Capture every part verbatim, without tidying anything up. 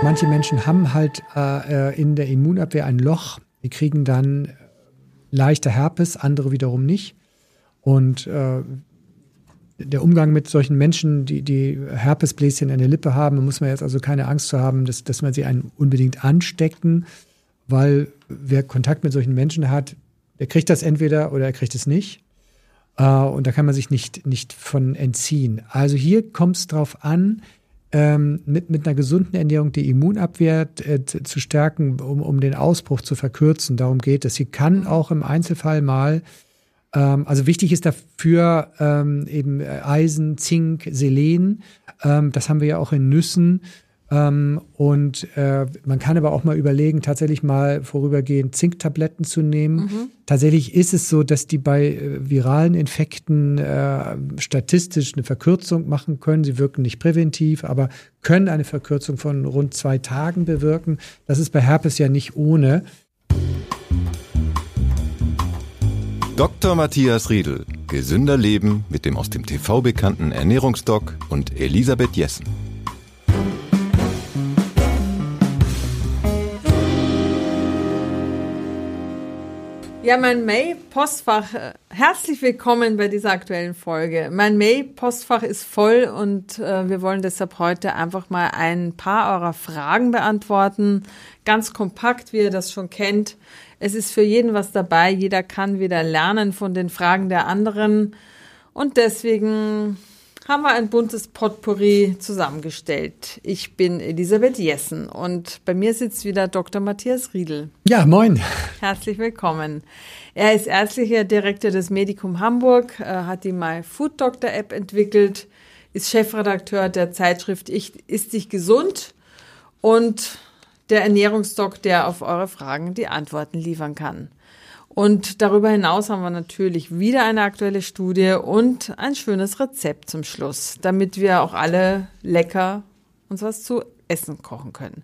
manche Menschen haben halt äh, in der Immunabwehr ein Loch. Die kriegen dann leichter Herpes, andere wiederum nicht. Und äh, der Umgang mit solchen Menschen, die, die Herpesbläschen in der Lippe haben, muss man jetzt also keine Angst zu haben, dass, dass man sie einen unbedingt anstecken, weil wer Kontakt mit solchen Menschen hat, der kriegt das entweder oder er kriegt es nicht. Äh, und da kann man sich nicht, nicht von entziehen. Also hier kommt es drauf an, ähm, mit, mit einer gesunden Ernährung die Immunabwehr äh, zu stärken, um, um den Ausbruch zu verkürzen. Darum geht es. Sie kann auch im Einzelfall mal Also wichtig ist dafür ähm, eben Eisen, Zink, Selen. Ähm, das haben wir ja auch in Nüssen. Ähm, und äh, man kann aber auch mal überlegen, tatsächlich mal vorübergehend Zinktabletten zu nehmen. Mhm. Tatsächlich ist es so, dass die bei äh, viralen Infekten äh, statistisch eine Verkürzung machen können. Sie wirken nicht präventiv, aber können eine Verkürzung von rund zwei Tagen bewirken. Das ist bei Herpes ja nicht ohne. Doktor Matthias Riedl. Gesünder Leben mit dem aus dem T V bekannten Ernährungsdoc und Elisabeth Jessen. Ja, mein Mail-Postfach, herzlich willkommen bei dieser aktuellen Folge. Mein Mail-Postfach ist voll und äh, wir wollen deshalb heute einfach mal ein paar eurer Fragen beantworten. Ganz kompakt, wie ihr das schon kennt. Es ist für jeden was dabei. Jeder kann wieder lernen von den Fragen der anderen. Und deswegen haben wir ein buntes Potpourri zusammengestellt. Ich bin Elisabeth Jessen und bei mir sitzt wieder Doktor Matthias Riedl. Ja, moin. Herzlich willkommen. Er ist ärztlicher Direktor des Medikum Hamburg, hat die My Food Doctor App entwickelt, ist Chefredakteur der Zeitschrift Ich Ist Dich Gesund und der Ernährungsdoc, der auf eure Fragen die Antworten liefern kann. Und darüber hinaus haben wir natürlich wieder eine aktuelle Studie und ein schönes Rezept zum Schluss, damit wir auch alle lecker uns was zu essen kochen können.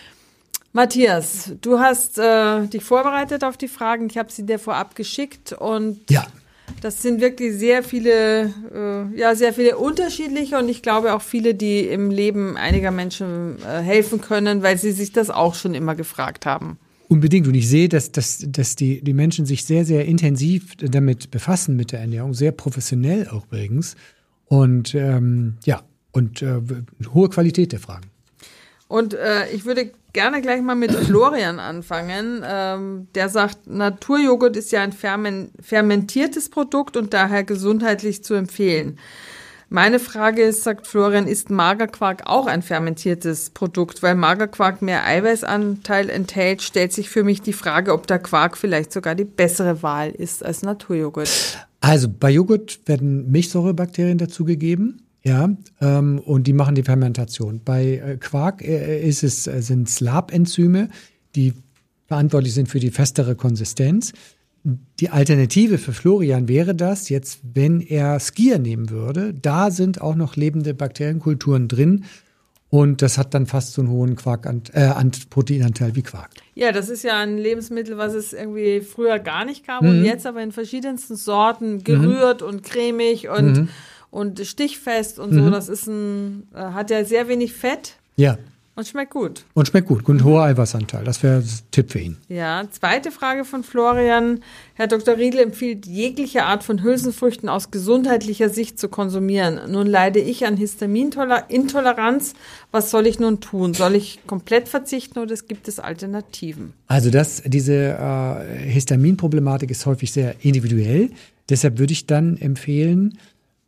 Matthias, du hast äh, dich vorbereitet auf die Fragen. Ich habe sie dir vorab geschickt und ja. Das sind wirklich sehr viele, äh, ja, sehr viele unterschiedliche und ich glaube auch viele, die im Leben einiger Menschen äh, helfen können, weil sie sich das auch schon immer gefragt haben. Unbedingt. Und ich sehe, dass, dass, dass die, die Menschen sich sehr, sehr intensiv damit befassen mit der Ernährung, sehr professionell auch übrigens. Und ähm, ja, und äh, hohe Qualität der Fragen. Und äh, ich würde gerne gleich mal mit Florian anfangen. Ähm, der sagt, Naturjoghurt ist ja ein fermen- fermentiertes Produkt und daher gesundheitlich zu empfehlen. Meine Frage ist, sagt Florian, ist Magerquark auch ein fermentiertes Produkt? Weil Magerquark mehr Eiweißanteil enthält, stellt sich für mich die Frage, ob der Quark vielleicht sogar die bessere Wahl ist als Naturjoghurt. Also bei Joghurt werden Milchsäurebakterien dazugegeben. Ja, ähm, und die machen die Fermentation. Bei äh, Quark äh, ist es, äh, sind es Lab-Enzyme, die verantwortlich sind für die festere Konsistenz. Die Alternative für Florian wäre das, jetzt, wenn er Skyr nehmen würde, da sind auch noch lebende Bakterienkulturen drin und das hat dann fast so einen hohen Quark an, äh, an Proteinanteil wie Quark. Ja, das ist ja ein Lebensmittel, was es irgendwie früher gar nicht gab mhm. und jetzt aber in verschiedensten Sorten gerührt mhm. und cremig und mhm. und stichfest und mhm. so. Das ist ein, äh, hat ja sehr wenig Fett. Ja. Und schmeckt gut. Und schmeckt gut. Und mhm. hoher Eiweißanteil. Das wäre ein Tipp für ihn. Ja, zweite Frage von Florian. Herr Doktor Riedl empfiehlt, jegliche Art von Hülsenfrüchten aus gesundheitlicher Sicht zu konsumieren. Nun leide ich an Histaminintoleranz. Was soll ich nun tun? Soll ich komplett verzichten oder gibt es Alternativen? Also das, diese äh, Histaminproblematik ist häufig sehr individuell. Deshalb würde ich dann empfehlen,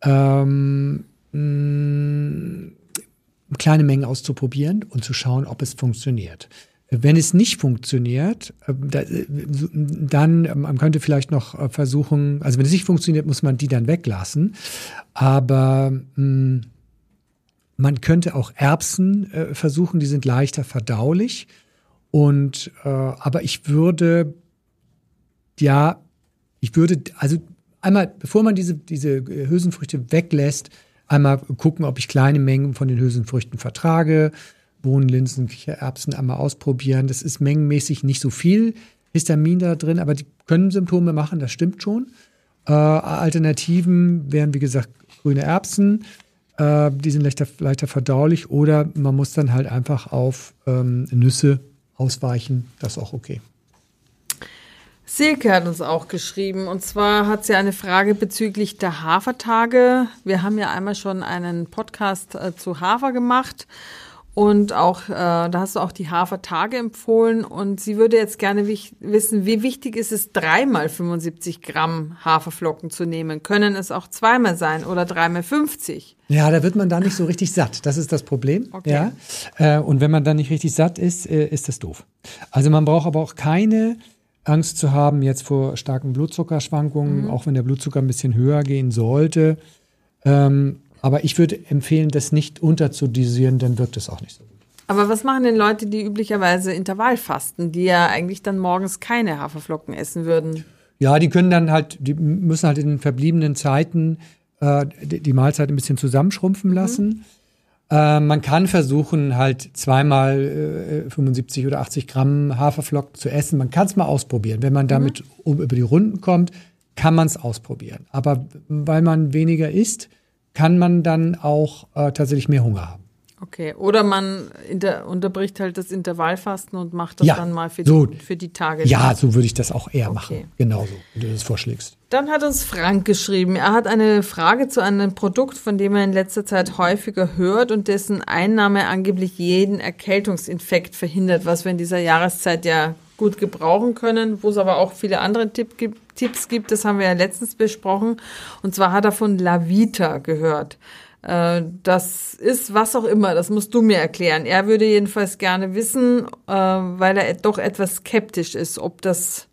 ähm, mh, kleine Mengen auszuprobieren und zu schauen, ob es funktioniert. Wenn es nicht funktioniert, dann man könnte vielleicht noch versuchen, also wenn es nicht funktioniert, muss man die dann weglassen. Aber mh, man könnte auch Erbsen äh, versuchen, die sind leichter verdaulich. Und äh, aber ich würde, ja, ich würde, also einmal, bevor man diese, diese Hülsenfrüchte weglässt, einmal gucken, ob ich kleine Mengen von den Hülsenfrüchten vertrage. Bohnen, Linsen, Kichererbsen einmal ausprobieren. Das ist mengenmäßig nicht so viel Histamin da drin, aber die können Symptome machen, das stimmt schon. Äh, Alternativen wären, wie gesagt, grüne Erbsen. Äh, die sind leichter, leichter verdaulich. Oder man muss dann halt einfach auf ähm, Nüsse ausweichen. Das ist auch okay. Silke hat uns auch geschrieben, und zwar hat sie eine Frage bezüglich der Hafertage. Wir haben ja einmal schon einen Podcast äh, zu Hafer gemacht und auch äh, da hast du auch die Hafertage empfohlen, und sie würde jetzt gerne wich- wissen, wie wichtig ist es, dreimal fünfundsiebzig Gramm Haferflocken zu nehmen? Können es auch zweimal sein oder dreimal fünfzig? Ja, da wird man dann nicht so richtig satt. Das ist das Problem. Okay. Ja? Äh, und wenn man dann nicht richtig satt ist, äh, ist das doof. Also man braucht aber auch keine Angst zu haben jetzt vor starken Blutzuckerschwankungen, mhm. auch wenn der Blutzucker ein bisschen höher gehen sollte. Ähm, aber ich würde empfehlen, das nicht unterzudosieren, dann wirkt es auch nicht so gut. Aber was machen denn Leute, die üblicherweise Intervallfasten, die ja eigentlich dann morgens keine Haferflocken essen würden? Ja, die können dann halt, die müssen halt in den verbliebenen Zeiten äh, die, die Mahlzeit ein bisschen zusammenschrumpfen lassen. Mhm. Äh, man kann versuchen, halt zweimal äh, fünfundsiebzig oder achtzig Gramm Haferflocken zu essen. Man kann es mal ausprobieren. Wenn man damit mhm. um, über die Runden kommt, kann man es ausprobieren. Aber weil man weniger isst, kann man dann auch äh, tatsächlich mehr Hunger haben. Okay, oder man inter- unterbricht halt das Intervallfasten und macht das ja, dann mal für, so, die, für die Tage. Ja, so würde ich das auch eher okay. machen. Genauso, wenn du das vorschlägst. Dann hat uns Frank geschrieben, er hat eine Frage zu einem Produkt, von dem er in letzter Zeit häufiger hört und dessen Einnahme angeblich jeden Erkältungsinfekt verhindert, was wir in dieser Jahreszeit ja gut gebrauchen können, wo es aber auch viele andere Tipp gibt, Tipps gibt. Das haben wir ja letztens besprochen. Und zwar hat er von Lavita gehört. Das ist was auch immer, das musst du mir erklären. Er würde jedenfalls gerne wissen, weil er doch etwas skeptisch ist, ob das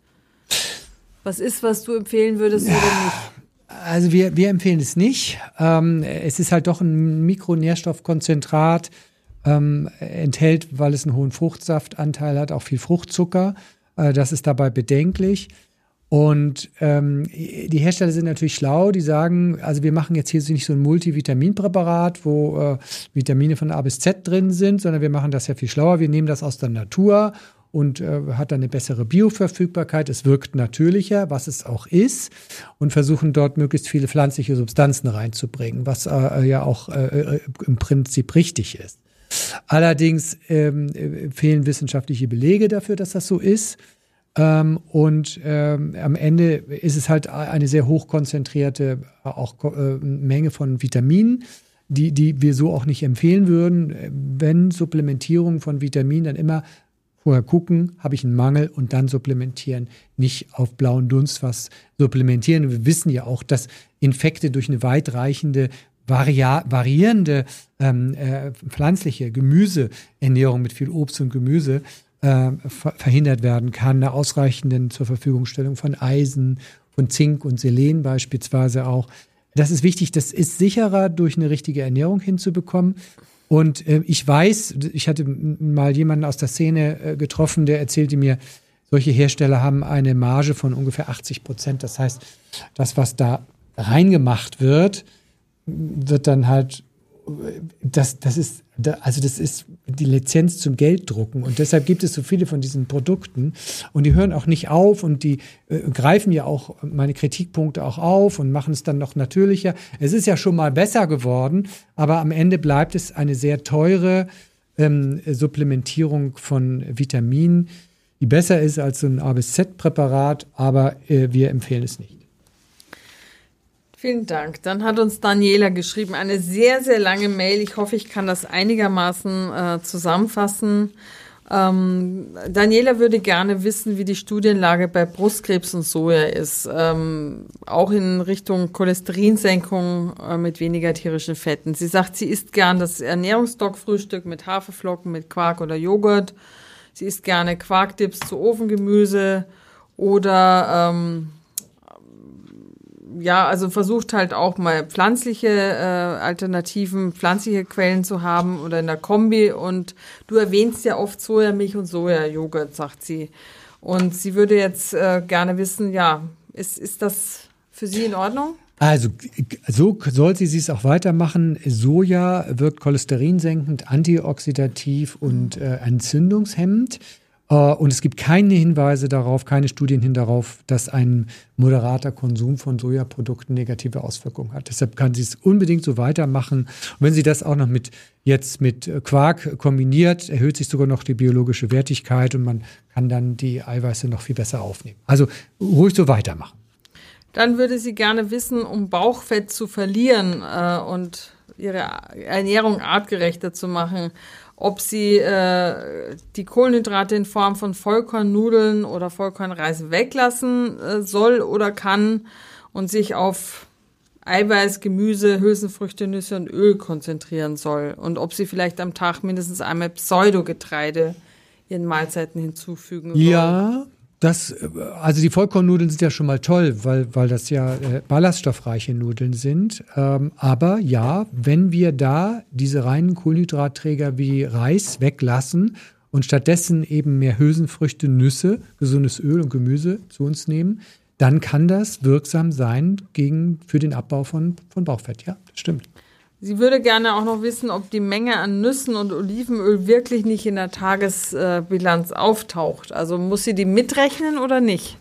was ist, was du empfehlen würdest oder nicht. Also wir, wir empfehlen es nicht. Ähm, es ist halt doch ein Mikronährstoffkonzentrat, ähm, enthält, weil es einen hohen Fruchtsaftanteil hat, auch viel Fruchtzucker. Äh, das ist dabei bedenklich. Und ähm, die Hersteller sind natürlich schlau, die sagen, also wir machen jetzt hier nicht so ein Multivitaminpräparat, wo äh, Vitamine von A bis Z drin sind, sondern wir machen das ja viel schlauer. Wir nehmen das aus der Natur und äh, hat dann eine bessere Bioverfügbarkeit. Es wirkt natürlicher, was es auch ist, und versuchen dort möglichst viele pflanzliche Substanzen reinzubringen, was äh, ja auch äh, im Prinzip richtig ist. Allerdings ähm, fehlen wissenschaftliche Belege dafür, dass das so ist. Ähm, und ähm, am Ende ist es halt eine sehr hochkonzentrierte auch äh, Menge von Vitaminen, die, die wir so auch nicht empfehlen würden. Wenn Supplementierung von Vitaminen, dann immer vorher gucken, habe ich einen Mangel, und dann supplementieren, nicht auf blauen Dunst was supplementieren. Wir wissen ja auch, dass Infekte durch eine weitreichende Varia- variierende ähm, äh, pflanzliche Gemüseernährung mit viel Obst und Gemüse äh, ver- verhindert werden kann, eine ausreichende zur Verfügungstellung von Eisen, von Zink und Selen beispielsweise auch. Das ist wichtig, das ist sicherer durch eine richtige Ernährung hinzubekommen. Und äh, ich weiß, ich hatte mal jemanden aus der Szene äh, getroffen, der erzählte mir, solche Hersteller haben eine Marge von ungefähr achtzig Prozent. Das heißt, das, was da reingemacht wird, wird dann halt, das, das ist, also das ist die Lizenz zum Gelddrucken, und deshalb gibt es so viele von diesen Produkten, und die hören auch nicht auf, und die äh, greifen ja auch meine Kritikpunkte auch auf und machen es dann noch natürlicher. Es ist ja schon mal besser geworden, aber am Ende bleibt es eine sehr teure ähm, Supplementierung von Vitaminen, die besser ist als so ein A bis Z-Präparat, aber äh, wir empfehlen es nicht. Vielen Dank. Dann hat uns Daniela geschrieben, eine sehr, sehr lange Mail. Ich hoffe, ich kann das einigermaßen äh, zusammenfassen. Ähm, Daniela würde gerne wissen, wie die Studienlage bei Brustkrebs und Soja ist. Ähm, auch in Richtung Cholesterinsenkung äh, mit weniger tierischen Fetten. Sie sagt, sie isst gern das Ernährungsstock-Frühstück mit Haferflocken, mit Quark oder Joghurt. Sie isst gerne Quarkdips zu Ofengemüse oder ähm, ja, also versucht halt auch mal pflanzliche äh, Alternativen, pflanzliche Quellen zu haben oder in der Kombi. Und du erwähnst ja oft Sojamilch und Sojajoghurt, sagt sie. Und sie würde jetzt äh, gerne wissen, ja, ist, ist das für sie in Ordnung? Also so sollte sie es auch weitermachen. Soja wirkt cholesterinsenkend, antioxidativ und äh, entzündungshemmend. Und es gibt keine Hinweise darauf, keine Studien hin darauf, dass ein moderater Konsum von Sojaprodukten negative Auswirkungen hat. Deshalb kann sie es unbedingt so weitermachen. Und wenn sie das auch noch mit jetzt mit Quark kombiniert, erhöht sich sogar noch die biologische Wertigkeit und man kann dann die Eiweiße noch viel besser aufnehmen. Also ruhig so weitermachen. Dann würde sie gerne wissen, um Bauchfett zu verlieren äh, und ihre Ernährung artgerechter zu machen, ob sie äh, die Kohlenhydrate in Form von Vollkornnudeln oder Vollkornreis weglassen äh, soll oder kann und sich auf Eiweiß, Gemüse, Hülsenfrüchte, Nüsse und Öl konzentrieren soll. Und ob sie vielleicht am Tag mindestens einmal Pseudogetreide ihren Mahlzeiten hinzufügen soll. Ja, das, also die Vollkornnudeln sind ja schon mal toll, weil, weil das ja äh, ballaststoffreiche Nudeln sind. Ähm, aber ja, wenn wir da diese reinen Kohlenhydratträger wie Reis weglassen und stattdessen eben mehr Hülsenfrüchte, Nüsse, gesundes Öl und Gemüse zu uns nehmen, dann kann das wirksam sein gegen, für den Abbau von, von Bauchfett. Ja, das stimmt. Sie würde gerne auch noch wissen, ob die Menge an Nüssen und Olivenöl wirklich nicht in der Tagesbilanz auftaucht. Also muss sie die mitrechnen oder nicht?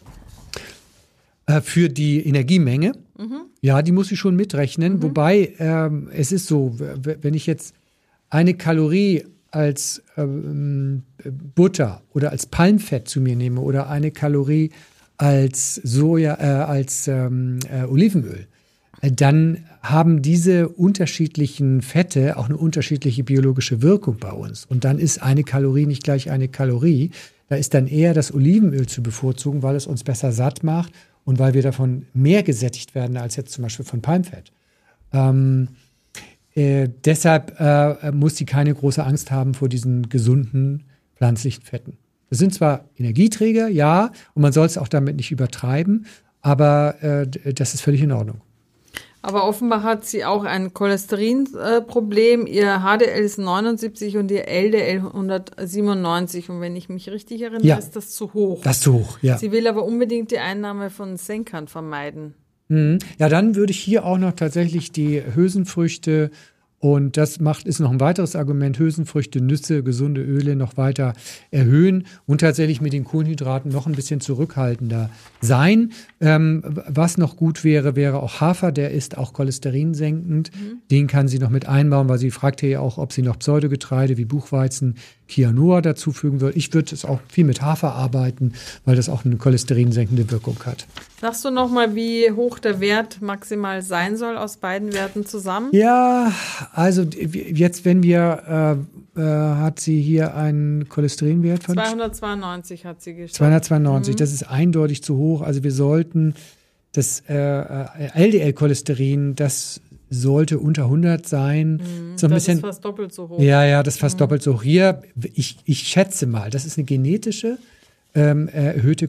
Äh, für die Energiemenge? Mhm. Ja, die muss sie schon mitrechnen. Mhm. Wobei, ähm, es ist so, wenn ich jetzt eine Kalorie als ähm, Butter oder als Palmfett zu mir nehme oder eine Kalorie als Soja, äh, als ähm, äh, Olivenöl, äh, dann haben diese unterschiedlichen Fette auch eine unterschiedliche biologische Wirkung bei uns. Und dann ist eine Kalorie nicht gleich eine Kalorie. Da ist dann eher das Olivenöl zu bevorzugen, weil es uns besser satt macht und weil wir davon mehr gesättigt werden als jetzt zum Beispiel von Palmfett. Ähm, äh, deshalb äh, muss sie keine große Angst haben vor diesen gesunden pflanzlichen Fetten. Das sind zwar Energieträger, ja, und man soll es auch damit nicht übertreiben, aber äh, das ist völlig in Ordnung. Aber offenbar hat sie auch ein Cholesterinproblem. Äh, ihr H D L ist neunundsiebzig und ihr L D L hundertsiebenundneunzig. Und wenn ich mich richtig erinnere, ja, ist das zu hoch. Das ist zu hoch, ja. Sie will aber unbedingt die Einnahme von Senkern vermeiden. Mhm. Ja, dann würde ich hier auch noch tatsächlich die Hülsenfrüchte und das macht, ist noch ein weiteres Argument, Hülsenfrüchte, Nüsse, gesunde Öle noch weiter erhöhen und tatsächlich mit den Kohlenhydraten noch ein bisschen zurückhaltender sein. Ähm, was noch gut wäre, wäre auch Hafer, der ist auch cholesterinsenkend. Mhm. Den kann sie noch mit einbauen, weil sie fragte ja auch, ob sie noch Pseudogetreide wie Buchweizen, Quinoa dazufügen soll. Ich würde es auch viel mit Hafer arbeiten, weil das auch eine cholesterinsenkende Wirkung hat. Sagst du noch mal, wie hoch der Wert maximal sein soll aus beiden Werten zusammen? Ja, also jetzt, wenn wir, äh, äh, hat sie hier einen Cholesterinwert von? zweihundertzweiundneunzig hat sie geschafft. zweihundertzweiundneunzig, mhm. Das ist eindeutig zu hoch. Also wir sollten das äh, L D L-Cholesterin, das sollte unter hundert sein. Mhm, so ein das bisschen, ist fast doppelt so hoch. Ja, ja, das ist fast mhm. doppelt so hoch. Hier, ich, ich schätze mal, das ist eine genetische ähm, erhöhte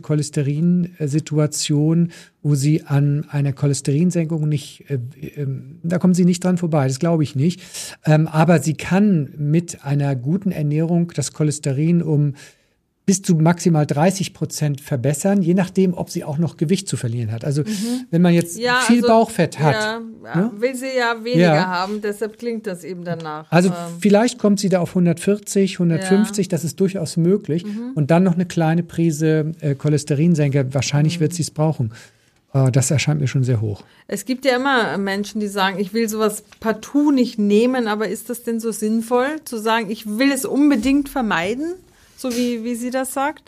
Cholesterinsituation, wo sie an einer Cholesterinsenkung nicht, äh, äh, da kommen sie nicht dran vorbei, das glaube ich nicht. Ähm, aber sie kann mit einer guten Ernährung das Cholesterin um bis zu maximal dreißig Prozent verbessern, je nachdem, ob sie auch noch Gewicht zu verlieren hat. Also mhm. wenn man jetzt ja, viel also, Bauchfett hat. Ja, ne? Will sie ja weniger ja. haben, deshalb klingt das eben danach. Also ähm. vielleicht kommt sie da auf hundertvierzig, hundertfünfzig, ja. Das ist durchaus möglich. Mhm. Und dann noch eine kleine Prise äh, Cholesterinsenker, wahrscheinlich mhm. wird sie es brauchen. Äh, das erscheint mir schon sehr hoch. Es gibt ja immer Menschen, die sagen, ich will sowas partout nicht nehmen, aber ist das denn so sinnvoll, zu sagen, ich will es unbedingt vermeiden? So wie, wie sie das sagt?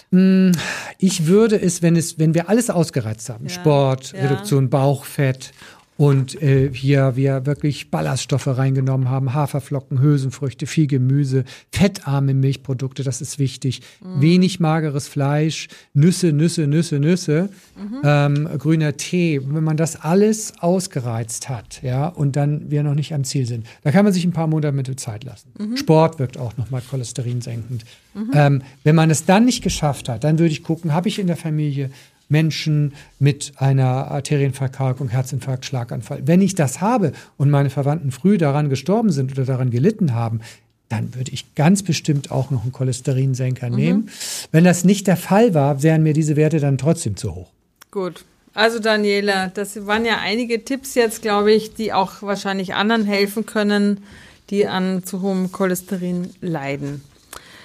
Ich würde es, wenn es, wenn wir alles ausgereizt haben, ja, Sport, ja. Reduktion Bauchfett und äh, hier wir wirklich Ballaststoffe reingenommen haben, Haferflocken, Hülsenfrüchte, viel Gemüse, fettarme Milchprodukte, das ist wichtig, mhm. wenig mageres Fleisch, Nüsse, Nüsse, Nüsse, Nüsse, mhm. ähm, grüner Tee. Wenn man das alles ausgereizt hat, ja, und dann wir noch nicht am Ziel sind, da kann man sich ein paar Monate mit der Zeit lassen. Mhm. Sport wirkt auch nochmal cholesterinsenkend. Mhm. Ähm, wenn man es dann nicht geschafft hat, dann würde ich gucken, habe ich in der Familie Menschen mit einer Arterienverkalkung, Herzinfarkt, Schlaganfall. Wenn ich das habe und meine Verwandten früh daran gestorben sind oder daran gelitten haben, dann würde ich ganz bestimmt auch noch einen Cholesterinsenker mhm. nehmen. Wenn das nicht der Fall war, wären mir diese Werte dann trotzdem zu hoch. Gut. Also Daniela, das waren ja einige Tipps jetzt, glaube ich, die auch wahrscheinlich anderen helfen können, die an zu hohem Cholesterin leiden.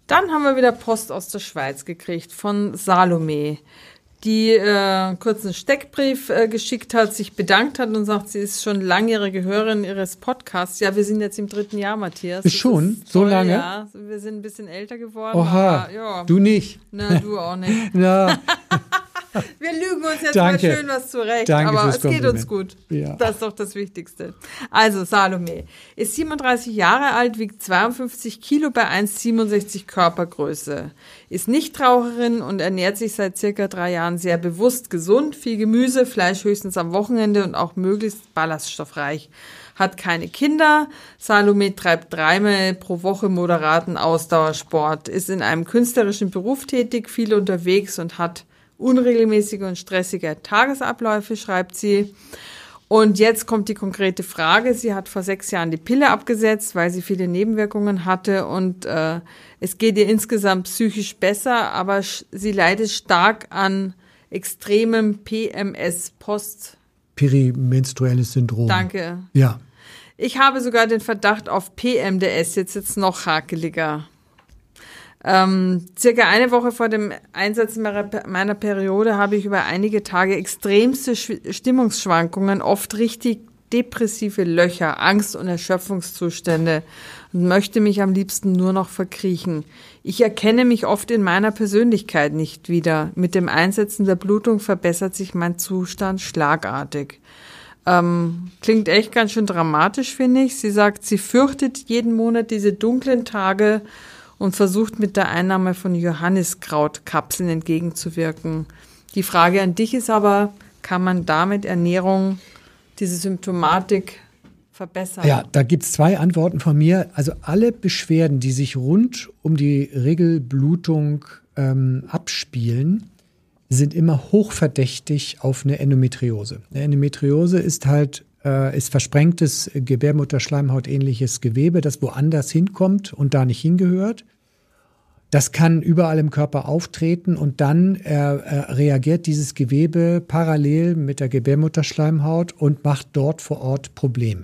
Dann haben wir wieder Post aus der Schweiz gekriegt von Salome, die äh, kurz einen Steckbrief äh, geschickt hat, sich bedankt hat und sagt, sie ist schon langjährige Hörerin ihres Podcasts. Ja, wir sind jetzt im dritten Jahr, Matthias. Ist schon? Ist so lange? Ja, wir sind ein bisschen älter geworden. Oha, aber, ja. Du nicht. Na, du auch nicht. Na. Wir lügen uns jetzt Danke. mal schön was zurecht, Danke aber fürs es geht uns Kompliment. gut. Ja. Das ist doch das Wichtigste. Also Salome ist siebenunddreißig Jahre alt, wiegt zweiundfünfzig Kilo bei eins Komma siebenundsechzig Körpergröße, ist Nichtraucherin und ernährt sich seit circa drei Jahren sehr bewusst gesund, viel Gemüse, Fleisch höchstens am Wochenende und auch möglichst ballaststoffreich. Hat keine Kinder. Salome treibt dreimal pro Woche moderaten Ausdauersport, ist in einem künstlerischen Beruf tätig, viel unterwegs und hat unregelmäßige und stressige Tagesabläufe, schreibt sie. Und jetzt kommt die konkrete Frage. Sie hat vor sechs Jahren die Pille abgesetzt, weil sie viele Nebenwirkungen hatte und äh, es geht ihr insgesamt psychisch besser, aber sch- sie leidet stark an extremem P M S, Post. Perimenstruelles Syndrom. Danke. Ja. Ich habe sogar den Verdacht auf P M D S, jetzt jetzt noch hakeliger. Ähm, circa eine Woche vor dem Einsetzen meiner, meiner Periode habe ich über einige Tage extremste Sch- Stimmungsschwankungen, oft richtig depressive Löcher, Angst- und Erschöpfungszustände und möchte mich am liebsten nur noch verkriechen. Ich erkenne mich oft in meiner Persönlichkeit nicht wieder. Mit dem Einsetzen der Blutung verbessert sich mein Zustand schlagartig. Ähm, klingt echt ganz schön dramatisch, finde ich. Sie sagt, sie fürchtet jeden Monat diese dunklen Tage und versucht mit der Einnahme von Johanniskrautkapseln entgegenzuwirken. Die Frage an dich ist aber, kann man damit Ernährung, diese Symptomatik verbessern? Ja, da gibt es zwei Antworten von mir. Also alle Beschwerden, die sich rund um die Regelblutung ähm, abspielen, sind immer hochverdächtig auf eine Endometriose. Eine Endometriose ist halt äh, ist versprengtes Gebärmutterschleimhautähnliches Gewebe, das woanders hinkommt und da nicht hingehört. Das kann überall im Körper auftreten und dann äh, äh, reagiert dieses Gewebe parallel mit der Gebärmutterschleimhaut und macht dort vor Ort Probleme.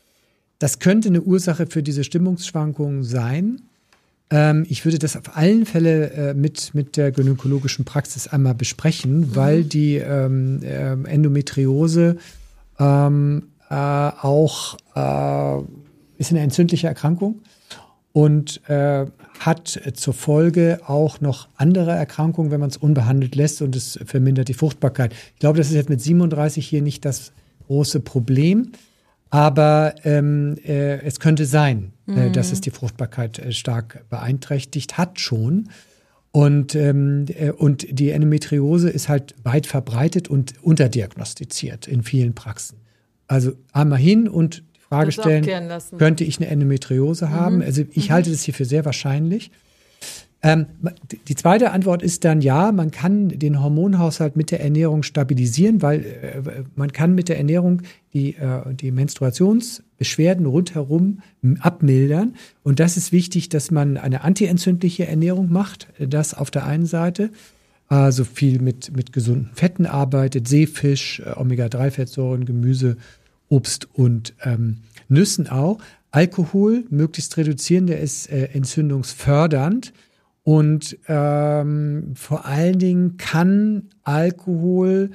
Das könnte eine Ursache für diese Stimmungsschwankungen sein. Ähm, ich würde das auf allen Fälle äh, mit, mit der gynäkologischen Praxis einmal besprechen, mhm. weil die ähm, äh, Endometriose ähm, äh, auch äh, ist eine entzündliche Erkrankung und äh, hat zur Folge auch noch andere Erkrankungen, wenn man es unbehandelt lässt und es vermindert die Fruchtbarkeit. Ich glaube, das ist jetzt mit siebenunddreißig hier nicht das große Problem, aber ähm, äh, es könnte sein, mhm. äh, dass es die Fruchtbarkeit äh, stark beeinträchtigt hat schon. Und, ähm, äh, und die Endometriose ist halt weit verbreitet und unterdiagnostiziert in vielen Praxen. Also einmal hin und die Frage stellen, könnte ich eine Endometriose mhm. haben? Also ich mhm. halte das hier für sehr wahrscheinlich. Ähm, die zweite Antwort ist dann ja, man kann den Hormonhaushalt mit der Ernährung stabilisieren, weil äh, man kann mit der Ernährung die, äh, die Menstruationsbeschwerden rundherum abmildern. Und das ist wichtig, dass man eine antientzündliche Ernährung macht, das auf der einen Seite, also viel mit, mit gesunden Fetten arbeitet, Seefisch, äh, Omega drei Fettsäuren, Gemüse, Obst und ähm, Nüssen auch. Alkohol möglichst reduzieren, der ist äh, entzündungsfördernd. Und ähm, vor allen Dingen kann Alkohol,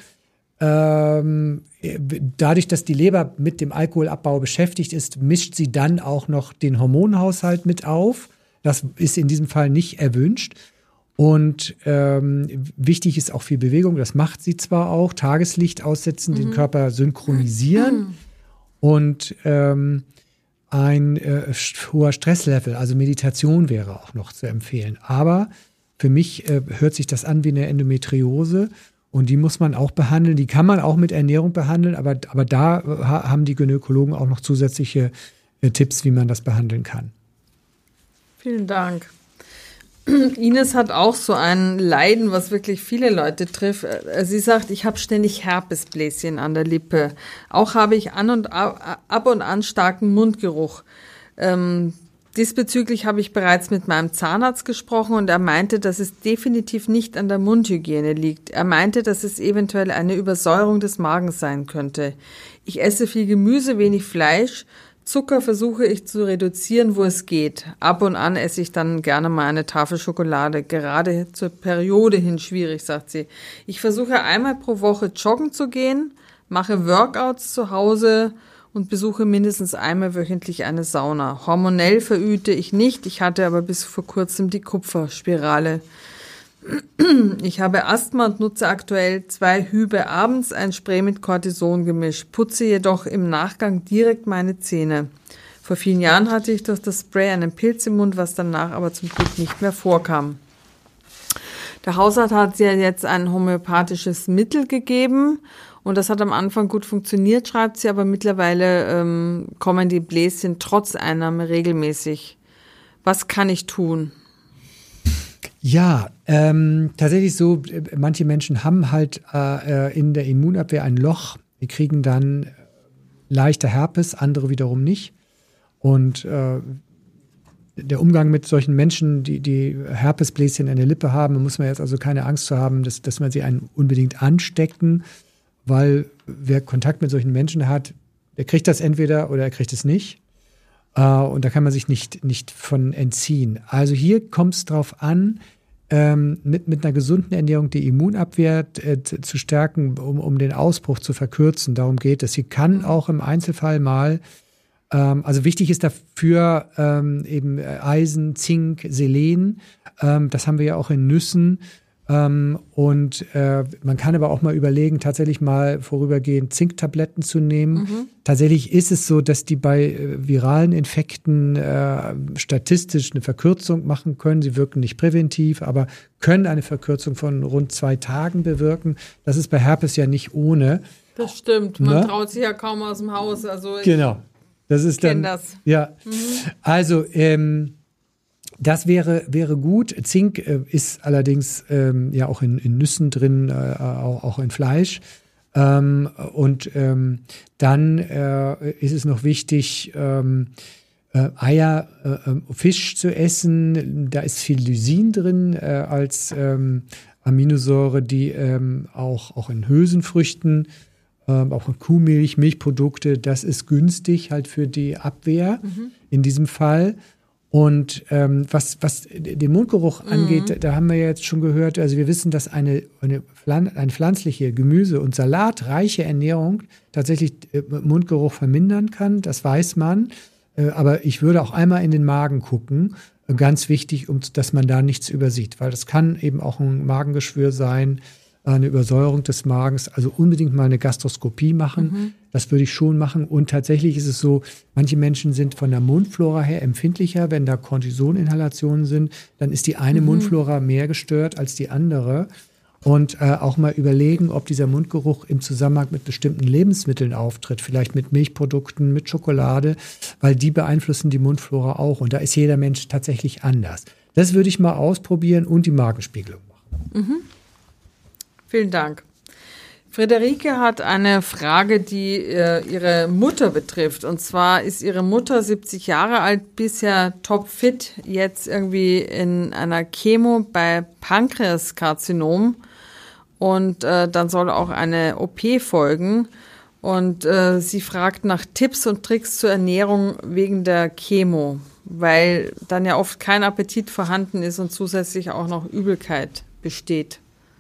ähm, dadurch, dass die Leber mit dem Alkoholabbau beschäftigt ist, mischt sie dann auch noch den Hormonhaushalt mit auf. Das ist in diesem Fall nicht erwünscht. Und ähm, wichtig ist auch viel Bewegung. Das macht sie zwar auch. Tageslicht aussetzen, mhm. den Körper synchronisieren. Mhm. Und ähm, ein äh, hoher Stresslevel, also Meditation wäre auch noch zu empfehlen. Aber für mich äh, hört sich das an wie eine Endometriose und die muss man auch behandeln. Die kann man auch mit Ernährung behandeln, aber, aber da äh, haben die Gynäkologen auch noch zusätzliche äh, Tipps, wie man das behandeln kann. Vielen Dank. Ines hat auch so ein Leiden, was wirklich viele Leute trifft. Sie sagt, ich habe ständig Herpesbläschen an der Lippe. Auch habe ich an und ab, ab und an starken Mundgeruch. Ähm, diesbezüglich habe ich bereits mit meinem Zahnarzt gesprochen und er meinte, dass es definitiv nicht an der Mundhygiene liegt. Er meinte, dass es eventuell eine Übersäuerung des Magens sein könnte. Ich esse viel Gemüse, wenig Fleisch. Zucker versuche ich zu reduzieren, wo es geht. Ab und an esse ich dann gerne mal eine Tafel Schokolade. Gerade zur Periode hin schwierig, sagt sie. Ich versuche einmal pro Woche joggen zu gehen, mache Workouts zu Hause und besuche mindestens einmal wöchentlich eine Sauna. Hormonell verüte ich nicht. Ich hatte aber bis vor kurzem die Kupferspirale. Ich habe Asthma und nutze aktuell zwei Hübe abends, ein Spray mit Cortison-Gemisch, putze jedoch im Nachgang direkt meine Zähne. Vor vielen Jahren hatte ich durch das Spray einen Pilz im Mund, was danach aber zum Glück nicht mehr vorkam. Der Hausarzt hat sie ja jetzt ein homöopathisches Mittel gegeben und das hat am Anfang gut funktioniert, schreibt sie, aber mittlerweile ähm, kommen die Bläschen trotz Einnahme regelmäßig. Was kann ich tun? Ja, ähm, tatsächlich so, manche Menschen haben halt äh, in der Immunabwehr ein Loch, die kriegen dann leichter Herpes, andere wiederum nicht. Und äh, der Umgang mit solchen Menschen, die, die Herpesbläschen in der Lippe haben, muss man jetzt also keine Angst zu haben, dass, dass man sie einen unbedingt anstecken, weil wer Kontakt mit solchen Menschen hat, der kriegt das entweder oder er kriegt es nicht. Uh, und da kann man sich nicht, nicht von entziehen. Also hier kommt es darauf an, ähm, mit, mit einer gesunden Ernährung die Immunabwehr äh, zu stärken, um, um den Ausbruch zu verkürzen. Darum geht es. Sie kann auch im Einzelfall mal, ähm, also wichtig ist dafür ähm, eben Eisen, Zink, Selen. Ähm, das haben wir ja auch in Nüssen. Ähm, und äh, man kann aber auch mal überlegen, tatsächlich mal vorübergehend Zinktabletten zu nehmen. Mhm. Tatsächlich ist es so, dass die bei äh, viralen Infekten äh, statistisch eine Verkürzung machen können. Sie wirken nicht präventiv, aber können eine Verkürzung von rund zwei Tagen bewirken. Das ist bei Herpes ja nicht ohne. Das stimmt. Man ne? traut sich ja kaum aus dem Haus. Also ich genau. Das ist dann. das. Ja. Mhm. Also ähm, Das wäre, wäre gut. Zink äh, ist allerdings ähm, ja auch in, in Nüssen drin, äh, auch, auch in Fleisch. Ähm, und ähm, dann äh, ist es noch wichtig, ähm, äh, Eier, äh, Fisch zu essen. Da ist viel Lysin drin äh, als ähm, Aminosäure, die ähm, auch, auch in Hülsenfrüchten, ähm, auch in Kuhmilch, Milchprodukte, das ist günstig halt für die Abwehr mhm. in diesem Fall. Und ähm, was, was den Mundgeruch mhm. angeht, da haben wir ja jetzt schon gehört, also wir wissen, dass eine, eine, Pflan- eine pflanzliche Gemüse- und salatreiche Ernährung tatsächlich äh, Mundgeruch vermindern kann, das weiß man. Äh, aber ich würde auch einmal in den Magen gucken, äh, ganz wichtig, um, dass man da nichts übersieht, weil das kann eben auch ein Magengeschwür sein, eine Übersäuerung des Magens, also unbedingt mal eine Gastroskopie machen. Mhm. Das würde ich schon machen. Und tatsächlich ist es so, manche Menschen sind von der Mundflora her empfindlicher. Wenn da Cortisoninhalationen sind, dann ist die eine mhm. Mundflora mehr gestört als die andere. Und äh, auch mal überlegen, ob dieser Mundgeruch im Zusammenhang mit bestimmten Lebensmitteln auftritt, vielleicht mit Milchprodukten, mit Schokolade, weil die beeinflussen die Mundflora auch. Und da ist jeder Mensch tatsächlich anders. Das würde ich mal ausprobieren und die Magenspiegelung machen. Mhm. Vielen Dank. Friederike hat eine Frage, die äh, ihre Mutter betrifft. Und zwar ist ihre Mutter siebzig Jahre alt, bisher topfit, jetzt irgendwie in einer Chemo bei Pankreaskarzinom. Und äh, dann soll auch eine O P folgen. Und äh, sie fragt nach Tipps und Tricks zur Ernährung wegen der Chemo, weil dann ja oft kein Appetit vorhanden ist und zusätzlich auch noch Übelkeit besteht.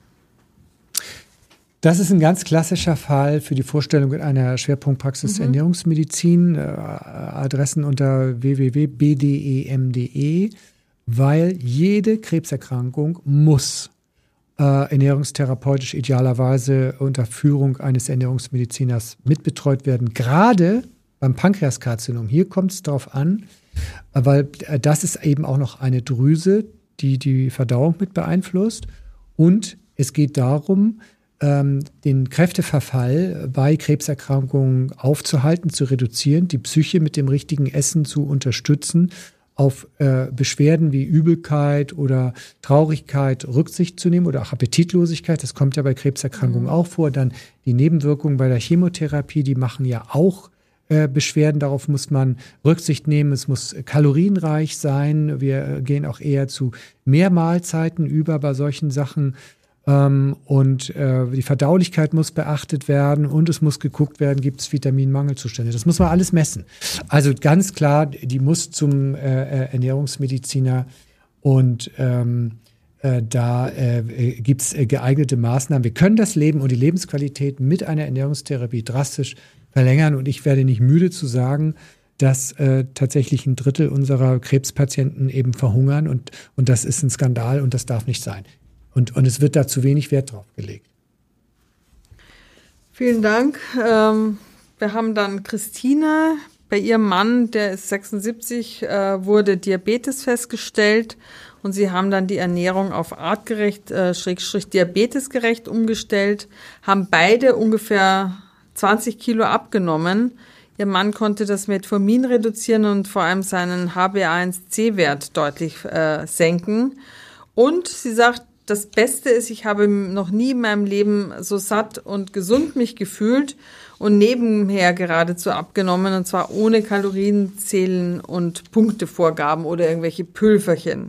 Das ist ein ganz klassischer Fall für die Vorstellung in einer Schwerpunktpraxis mhm. Ernährungsmedizin. Äh, Adressen unter w w w punkt b d e m punkt d e, weil jede Krebserkrankung muss äh, ernährungstherapeutisch idealerweise unter Führung eines Ernährungsmediziners mitbetreut werden. Gerade beim Pankreaskarzinom. Hier kommt es darauf an, weil äh, das ist eben auch noch eine Drüse, die die Verdauung mit beeinflusst. Und es geht darum, den Kräfteverfall bei Krebserkrankungen aufzuhalten, zu reduzieren, die Psyche mit dem richtigen Essen zu unterstützen, auf äh, Beschwerden wie Übelkeit oder Traurigkeit Rücksicht zu nehmen oder auch Appetitlosigkeit. Das kommt ja bei Krebserkrankungen mhm. auch vor. Dann die Nebenwirkungen bei der Chemotherapie, die machen ja auch äh, Beschwerden. Darauf muss man Rücksicht nehmen. Es muss kalorienreich sein. Wir gehen auch eher zu mehr Mahlzeiten über bei solchen Sachen. Ähm, und äh, die Verdaulichkeit muss beachtet werden und es muss geguckt werden, gibt es Vitaminmangelzustände. Das muss man alles messen. Also ganz klar, die muss zum äh, Ernährungsmediziner und ähm, äh, da äh, gibt es äh, geeignete Maßnahmen. Wir können das Leben und die Lebensqualität mit einer Ernährungstherapie drastisch verlängern und ich werde nicht müde zu sagen, dass äh, tatsächlich ein Drittel unserer Krebspatienten eben verhungern und, und das ist ein Skandal und das darf nicht sein. Und, und es wird da zu wenig Wert drauf gelegt. Vielen Dank. Ähm, wir haben dann Christine. Bei ihrem Mann, der ist sechsundsiebzig, äh, wurde Diabetes festgestellt. Und sie haben dann die Ernährung auf artgerecht, äh, Schrägstrich diabetesgerecht umgestellt, haben beide ungefähr zwanzig Kilo abgenommen. Ihr Mann konnte das Metformin reduzieren und vor allem seinen H b A eins C Wert deutlich äh, senken. Und sie sagt, das Beste ist, ich habe noch nie in meinem Leben so satt und gesund mich gefühlt und nebenher geradezu abgenommen, und zwar ohne Kalorienzählen und Punktevorgaben oder irgendwelche Pülferchen.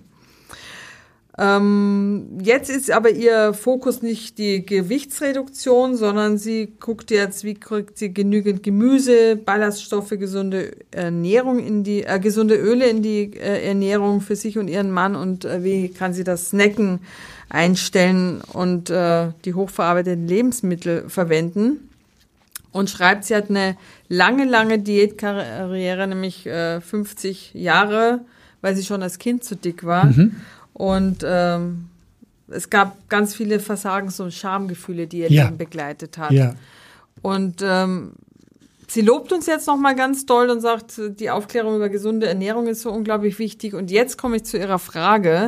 Ähm, jetzt ist aber ihr Fokus nicht die Gewichtsreduktion, sondern sie guckt jetzt, wie kriegt sie genügend Gemüse, Ballaststoffe, gesunde Ernährung in die, äh, gesunde Öle in die äh, Ernährung für sich und ihren Mann und äh, wie kann sie das Snacken einstellen und äh, die hochverarbeiteten Lebensmittel verwenden. Und schreibt, sie hat eine lange, lange Diätkarriere, nämlich äh, fünfzig Jahre, weil sie schon als Kind zu dick war. Mhm. Und ähm, es gab ganz viele Versagens- und Schamgefühle, die ihr ja. Leben begleitet hat. Ja. Und ähm, sie lobt uns jetzt nochmal ganz doll und sagt, die Aufklärung über gesunde Ernährung ist so unglaublich wichtig. Und jetzt komme ich zu ihrer Frage.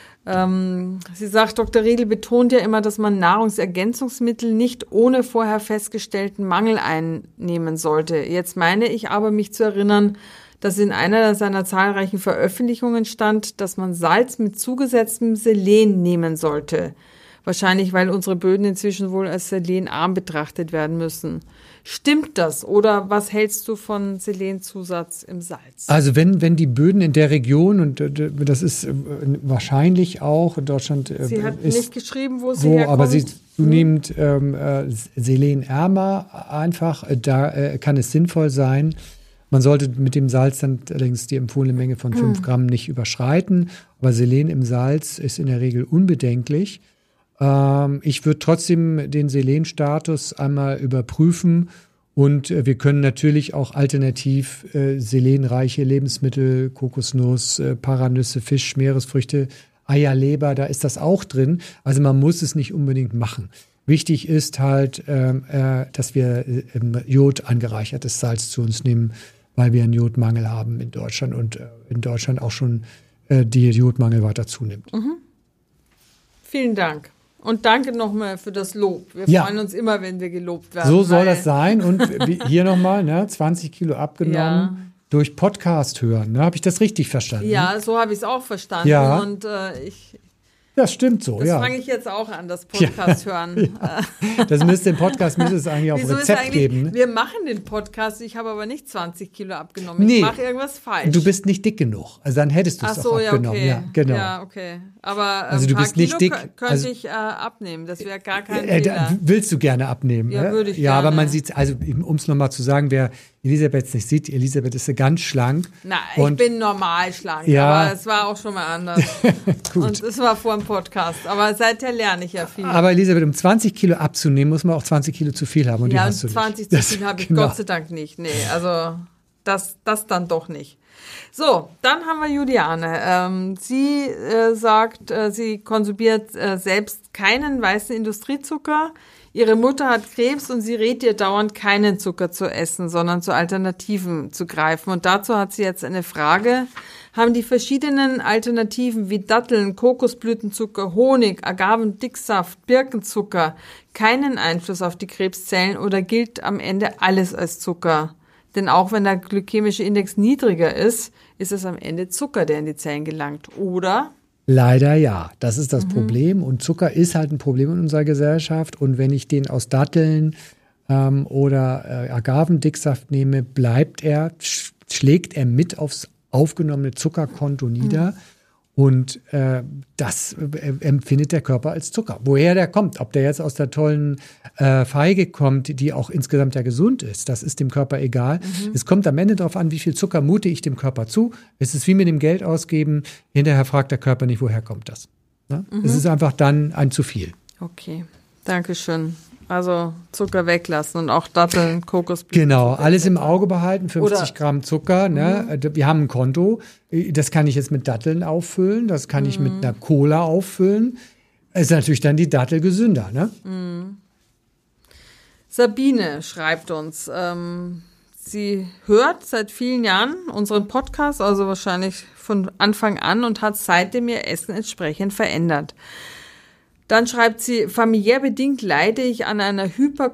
Ähm, sie sagt, Doktor Riedl betont ja immer, dass man Nahrungsergänzungsmittel nicht ohne vorher festgestellten Mangel einnehmen sollte. Jetzt meine ich aber, mich zu erinnern, dass in einer seiner zahlreichen Veröffentlichungen stand, dass man Salz mit zugesetztem Selen nehmen sollte. Wahrscheinlich, weil unsere Böden inzwischen wohl als selenarm betrachtet werden müssen. Stimmt das? Oder was hältst du von Selenzusatz im Salz? Also wenn, wenn die Böden in der Region, und das ist wahrscheinlich auch in Deutschland... Sie hat ist, nicht geschrieben, wo sie wo, herkommt. Aber sie zunehmend ähm, selenärmer einfach, da äh, kann es sinnvoll sein. Man sollte mit dem Salz dann allerdings die empfohlene Menge von fünf mm. Gramm nicht überschreiten. Aber Selen im Salz ist in der Regel unbedenklich. Ähm, ich würde trotzdem den Selenstatus einmal überprüfen. Und äh, wir können natürlich auch alternativ äh, selenreiche Lebensmittel, Kokosnuss, äh, Paranüsse, Fisch, Meeresfrüchte, Eier, Leber, da ist das auch drin. Also man muss es nicht unbedingt machen. Wichtig ist halt, ähm, äh, dass wir äh, Jod angereichertes Salz zu uns nehmen, weil wir einen Jodmangel haben in Deutschland und äh, in Deutschland auch schon äh, die Jodmangel weiter zunimmt. Mhm. Vielen Dank. Und danke nochmal für das Lob. Wir ja. freuen uns immer, wenn wir gelobt werden. So soll das sein. Und hier nochmal, ne, zwanzig Kilo abgenommen ja. durch Podcast hören. Ne? Habe ich das richtig verstanden? Ja, so habe ich es auch verstanden. Ja. Und äh, ich... Das stimmt so, das ja. Das fange ich jetzt auch an, das Podcast ja, hören. Ja. Das müsste im Podcast müsste es eigentlich auf Wieso Rezept ist eigentlich, geben. Ne? Wir machen den Podcast, ich habe aber nicht zwanzig Kilo abgenommen. Nee. Ich mache irgendwas falsch. Du bist nicht dick genug. Also dann hättest du es Ach so, auch ja, abgenommen. okay. Ja, genau. Ja, okay. Aber also ein du paar bist nicht Kilo dick. könnte also, ich äh, abnehmen. Das wäre gar kein äh, Fehler. Da, willst du gerne abnehmen? Ja, äh? würde ich Ja, gerne. aber man sieht, also um es nochmal zu sagen, wer Elisabeth nicht sieht, Elisabeth ist ganz schlank. Na, und, ich bin normal schlank, ja. aber es war auch schon mal anders. Gut. Und es war vor dem Podcast. Aber seither lerne ich ja viel. Aber Elisabeth, um zwanzig Kilo abzunehmen, muss man auch zwanzig Kilo zu viel haben. Und ja, die hast du zwanzig nicht. zu viel habe ich genau. Gott sei Dank nicht. Nee, also das, das dann doch nicht. So, dann haben wir Juliane. Ähm, sie äh, sagt, äh, sie konsumiert äh, selbst keinen weißen Industriezucker. Ihre Mutter hat Krebs und sie rät ihr dauernd, keinen Zucker zu essen, sondern zu Alternativen zu greifen. Und dazu hat sie jetzt eine Frage. Haben die verschiedenen Alternativen wie Datteln, Kokosblütenzucker, Honig, Agavendicksaft, Birkenzucker keinen Einfluss auf die Krebszellen oder gilt am Ende alles als Zucker? Denn auch wenn der glykämische Index niedriger ist, ist es am Ende Zucker, der in die Zellen gelangt, oder? Leider ja, das ist das Mhm. Problem. Und Zucker ist halt ein Problem in unserer Gesellschaft. Und wenn ich den aus Datteln ähm, oder äh, Agavendicksaft nehme, bleibt er, sch- schlägt er mit aufs aufgenommene Zuckerkonto nieder. Mhm. Und äh, das äh, empfindet der Körper als Zucker. Woher der kommt, ob der jetzt aus der tollen äh, Feige kommt, die auch insgesamt ja gesund ist, das ist dem Körper egal. Mhm. Es kommt am Ende darauf an, wie viel Zucker mute ich dem Körper zu. Es ist wie mit dem Geld ausgeben. Hinterher fragt der Körper nicht, woher kommt das. Ne? Mhm. Es ist einfach dann ein zu viel. Okay, danke schön. Also Zucker weglassen und auch Datteln, Kokosblüten. Genau, alles im Auge behalten, fünfzig Oder, Gramm Zucker. Ne? Mhm. Wir haben ein Konto, das kann ich jetzt mit Datteln auffüllen, das kann mhm. ich mit einer Cola auffüllen. Ist natürlich dann die Dattel gesünder. Ne? Mhm. Sabine schreibt uns, ähm, sie hört seit vielen Jahren unseren Podcast, also wahrscheinlich von Anfang an, und hat seitdem ihr Essen entsprechend verändert. Dann schreibt sie, familiär bedingt leide ich an einer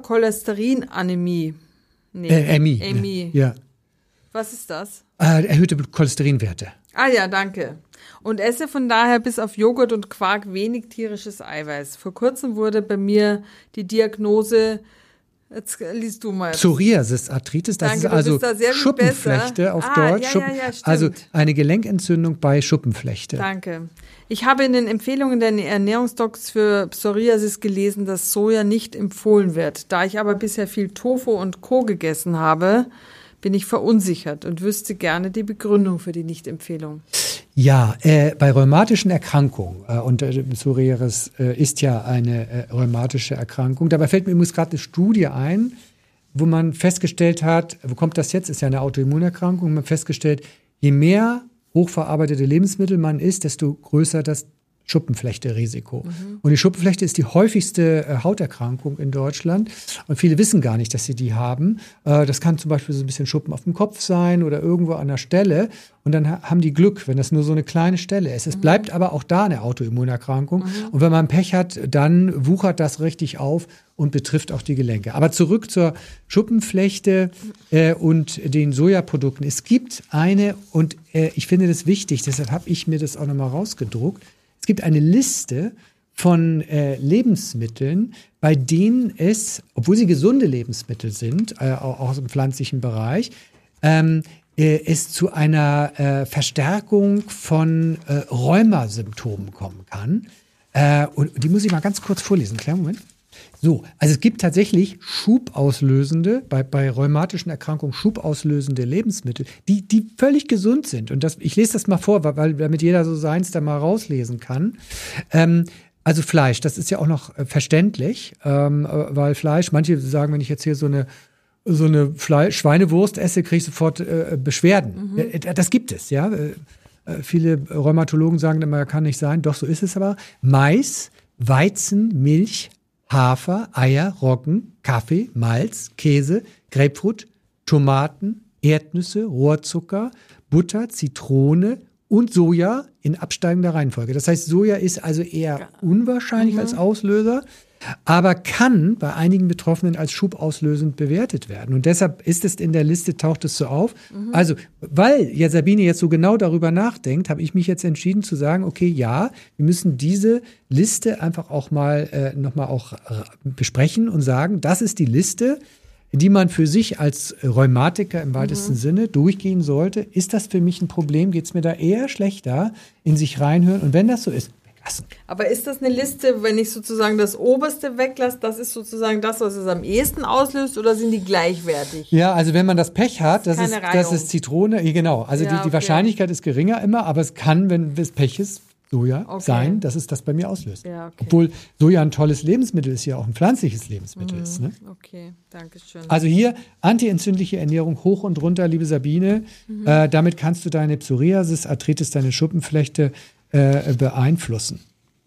Hypercholesterinämie. Nee, äh, Ämie. Ämie. Ja. Was ist das? Äh, erhöhte Cholesterinwerte. Ah ja, danke. Und esse von daher bis auf Joghurt und Quark wenig tierisches Eiweiß. Vor kurzem wurde bei mir die Diagnose, jetzt liest du mal. Psoriasis-Arthritis, das Danke, ist also da Schuppenflechte besser. auf ah, Deutsch. Ja, Schuppen, ja, ja, stimmt. also eine Gelenkentzündung bei Schuppenflechte. Danke. Ich habe in den Empfehlungen der Ernährungsdocs für Psoriasis gelesen, dass Soja nicht empfohlen wird. Da ich aber bisher viel Tofu und Co. gegessen habe, bin ich verunsichert und wüsste gerne die Begründung für die Nicht-Empfehlung. Ja, äh, bei rheumatischen Erkrankungen, äh, und äh, Psoriasis äh, ist ja eine äh, rheumatische Erkrankung, dabei fällt mir übrigens gerade eine Studie ein, wo man festgestellt hat, wo kommt das jetzt, ist ja eine Autoimmunerkrankung, man hat festgestellt, je mehr hochverarbeitete Lebensmittel man isst, desto größer das Schuppenflechte-Risiko. Mhm. Und die Schuppenflechte ist die häufigste äh, Hauterkrankung in Deutschland. Und viele wissen gar nicht, dass sie die haben. Äh, das kann zum Beispiel so ein bisschen Schuppen auf dem Kopf sein oder irgendwo an der Stelle. Und dann ha- haben die Glück, wenn das nur so eine kleine Stelle ist. Es mhm. bleibt aber auch da eine Autoimmunerkrankung. Mhm. Und wenn man Pech hat, dann wuchert das richtig auf und betrifft auch die Gelenke. Aber zurück zur Schuppenflechte äh, und den Sojaprodukten. Es gibt eine, und äh, ich finde das wichtig, deshalb habe ich mir das auch nochmal rausgedruckt. Es gibt eine Liste von äh, Lebensmitteln, bei denen es, obwohl sie gesunde Lebensmittel sind, äh, auch aus dem pflanzlichen Bereich, ähm, äh, es zu einer äh, Verstärkung von äh, Rheumasymptomen kommen kann. Äh, und die muss ich mal ganz kurz vorlesen. Kleinen Moment. So, also es gibt tatsächlich schubauslösende, bei, bei rheumatischen Erkrankungen schubauslösende Lebensmittel, die, die völlig gesund sind. Und das, ich lese das mal vor, weil damit jeder so seins da mal rauslesen kann. Ähm, also Fleisch, das ist ja auch noch äh, verständlich, ähm, weil Fleisch, manche sagen, wenn ich jetzt hier so eine so eine Fle- Schweinewurst esse, kriege ich sofort äh, Beschwerden. Mhm. Äh, das gibt es, ja. Äh, viele Rheumatologen sagen immer, kann nicht sein. Doch, so ist es aber. Mais, Weizen, Milch, Hafer, Eier, Roggen, Kaffee, Malz, Käse, Grapefruit, Tomaten, Erdnüsse, Rohrzucker, Butter, Zitrone und Soja in absteigender Reihenfolge. Das heißt, Soja ist also eher unwahrscheinlich mhm. als Auslöser, aber kann bei einigen Betroffenen als schubauslösend bewertet werden. Und deshalb ist es in der Liste, taucht es so auf. Mhm. Also, weil ja Sabine jetzt so genau darüber nachdenkt, habe ich mich jetzt entschieden zu sagen, okay, ja, wir müssen diese Liste einfach auch mal äh, nochmal auch äh, besprechen und sagen, das ist die Liste, die man für sich als Rheumatiker im weitesten mhm. Sinne durchgehen sollte. Ist das für mich ein Problem? Geht es mir da eher schlechter? In sich reinhören? Und wenn das so ist, weglassen. Aber ist das eine Liste, wenn ich sozusagen das Oberste weglasse, das ist sozusagen das, was es am ehesten auslöst, oder sind die gleichwertig? Ja, also wenn man das Pech hat, das, ist, das ist Zitrone, genau. Also ja, die, die okay. Wahrscheinlichkeit ist geringer immer, aber es kann, wenn es Pech ist, Soja okay. sein, dass es das bei mir auslöst. Ja, okay. Obwohl Soja ein tolles Lebensmittel ist, ja auch ein pflanzliches Lebensmittel mhm. ist. Ne? Okay, danke schön. Also hier antientzündliche Ernährung hoch und runter, liebe Sabine. Mhm. Äh, damit kannst du deine Psoriasis, Arthritis, deine Schuppenflechte äh, beeinflussen.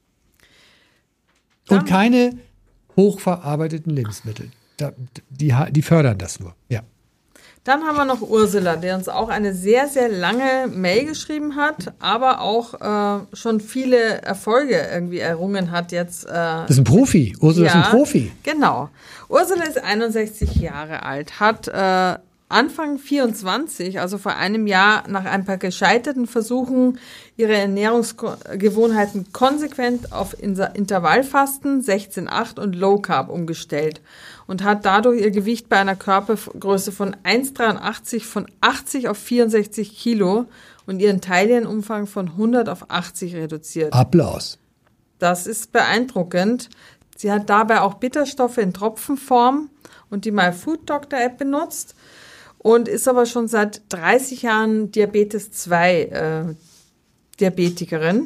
Dann und keine hochverarbeiteten Lebensmittel. Da, die, die fördern das nur, ja. Dann haben wir noch Ursula, der uns auch eine sehr, sehr lange Mail geschrieben hat, aber auch äh, schon viele Erfolge irgendwie errungen hat jetzt. Äh, das ist ein Profi. Ursula ja, ist ein Profi. Genau. Ursula ist einundsechzig Jahre alt, hat äh, Anfang vierundzwanzig, also vor einem Jahr, nach ein paar gescheiterten Versuchen, ihre Ernährungsgewohnheiten konsequent auf Intervallfasten, sechzehn acht und Low Carb umgestellt und hat dadurch ihr Gewicht bei einer Körpergröße von eins Komma dreiundachtzig von achtzig auf vierundsechzig Kilo und ihren Teilchenumfang von hundert auf achtzig reduziert. Applaus. Das ist beeindruckend. Sie hat dabei auch Bitterstoffe in Tropfenform und die MyFoodDoctor-App benutzt und ist aber schon seit dreißig Jahren Diabetes zwei äh, Diabetikerin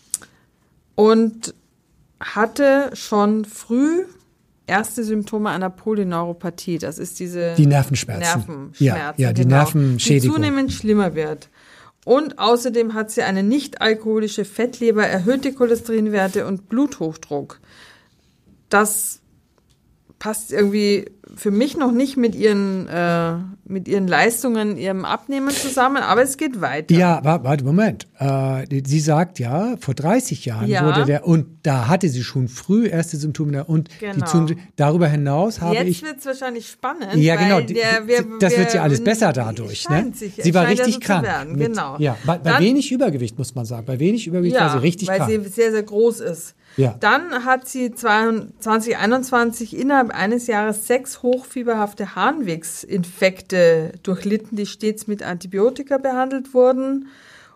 und hatte schon früh erste Symptome einer Polyneuropathie. Das ist diese die Nervenschmerzen. Nervenschmerzen, ja, ja, die genau, Nervenschädigung. Die zunehmend schlimmer wird. Und außerdem hat sie eine nicht-alkoholische Fettleber, erhöhte Cholesterinwerte und Bluthochdruck. Das passt irgendwie für mich noch nicht mit ihren, äh, mit ihren Leistungen, ihrem Abnehmen zusammen, aber es geht weiter. Ja, warte, Moment. Äh, sie sagt ja, vor dreißig Jahren ja. wurde der, und da hatte sie schon früh erste Symptome und genau. die Zunge, darüber hinaus habe Jetzt ich... Jetzt wird es wahrscheinlich spannend. Ja, genau. Weil der, wir, das wir, wird ja alles besser dadurch. Ne? Sich, sie war richtig so krank. Mit, genau. Ja, bei, bei Dann, wenig Übergewicht, muss man sagen. Bei wenig Übergewicht ja, war sie richtig weil krank. Weil sie sehr, sehr groß ist. Ja. Dann hat sie zwanzig einundzwanzig innerhalb eines Jahres sechs hochfieberhafte Harnwegsinfekte durchlitten, die stets mit Antibiotika behandelt wurden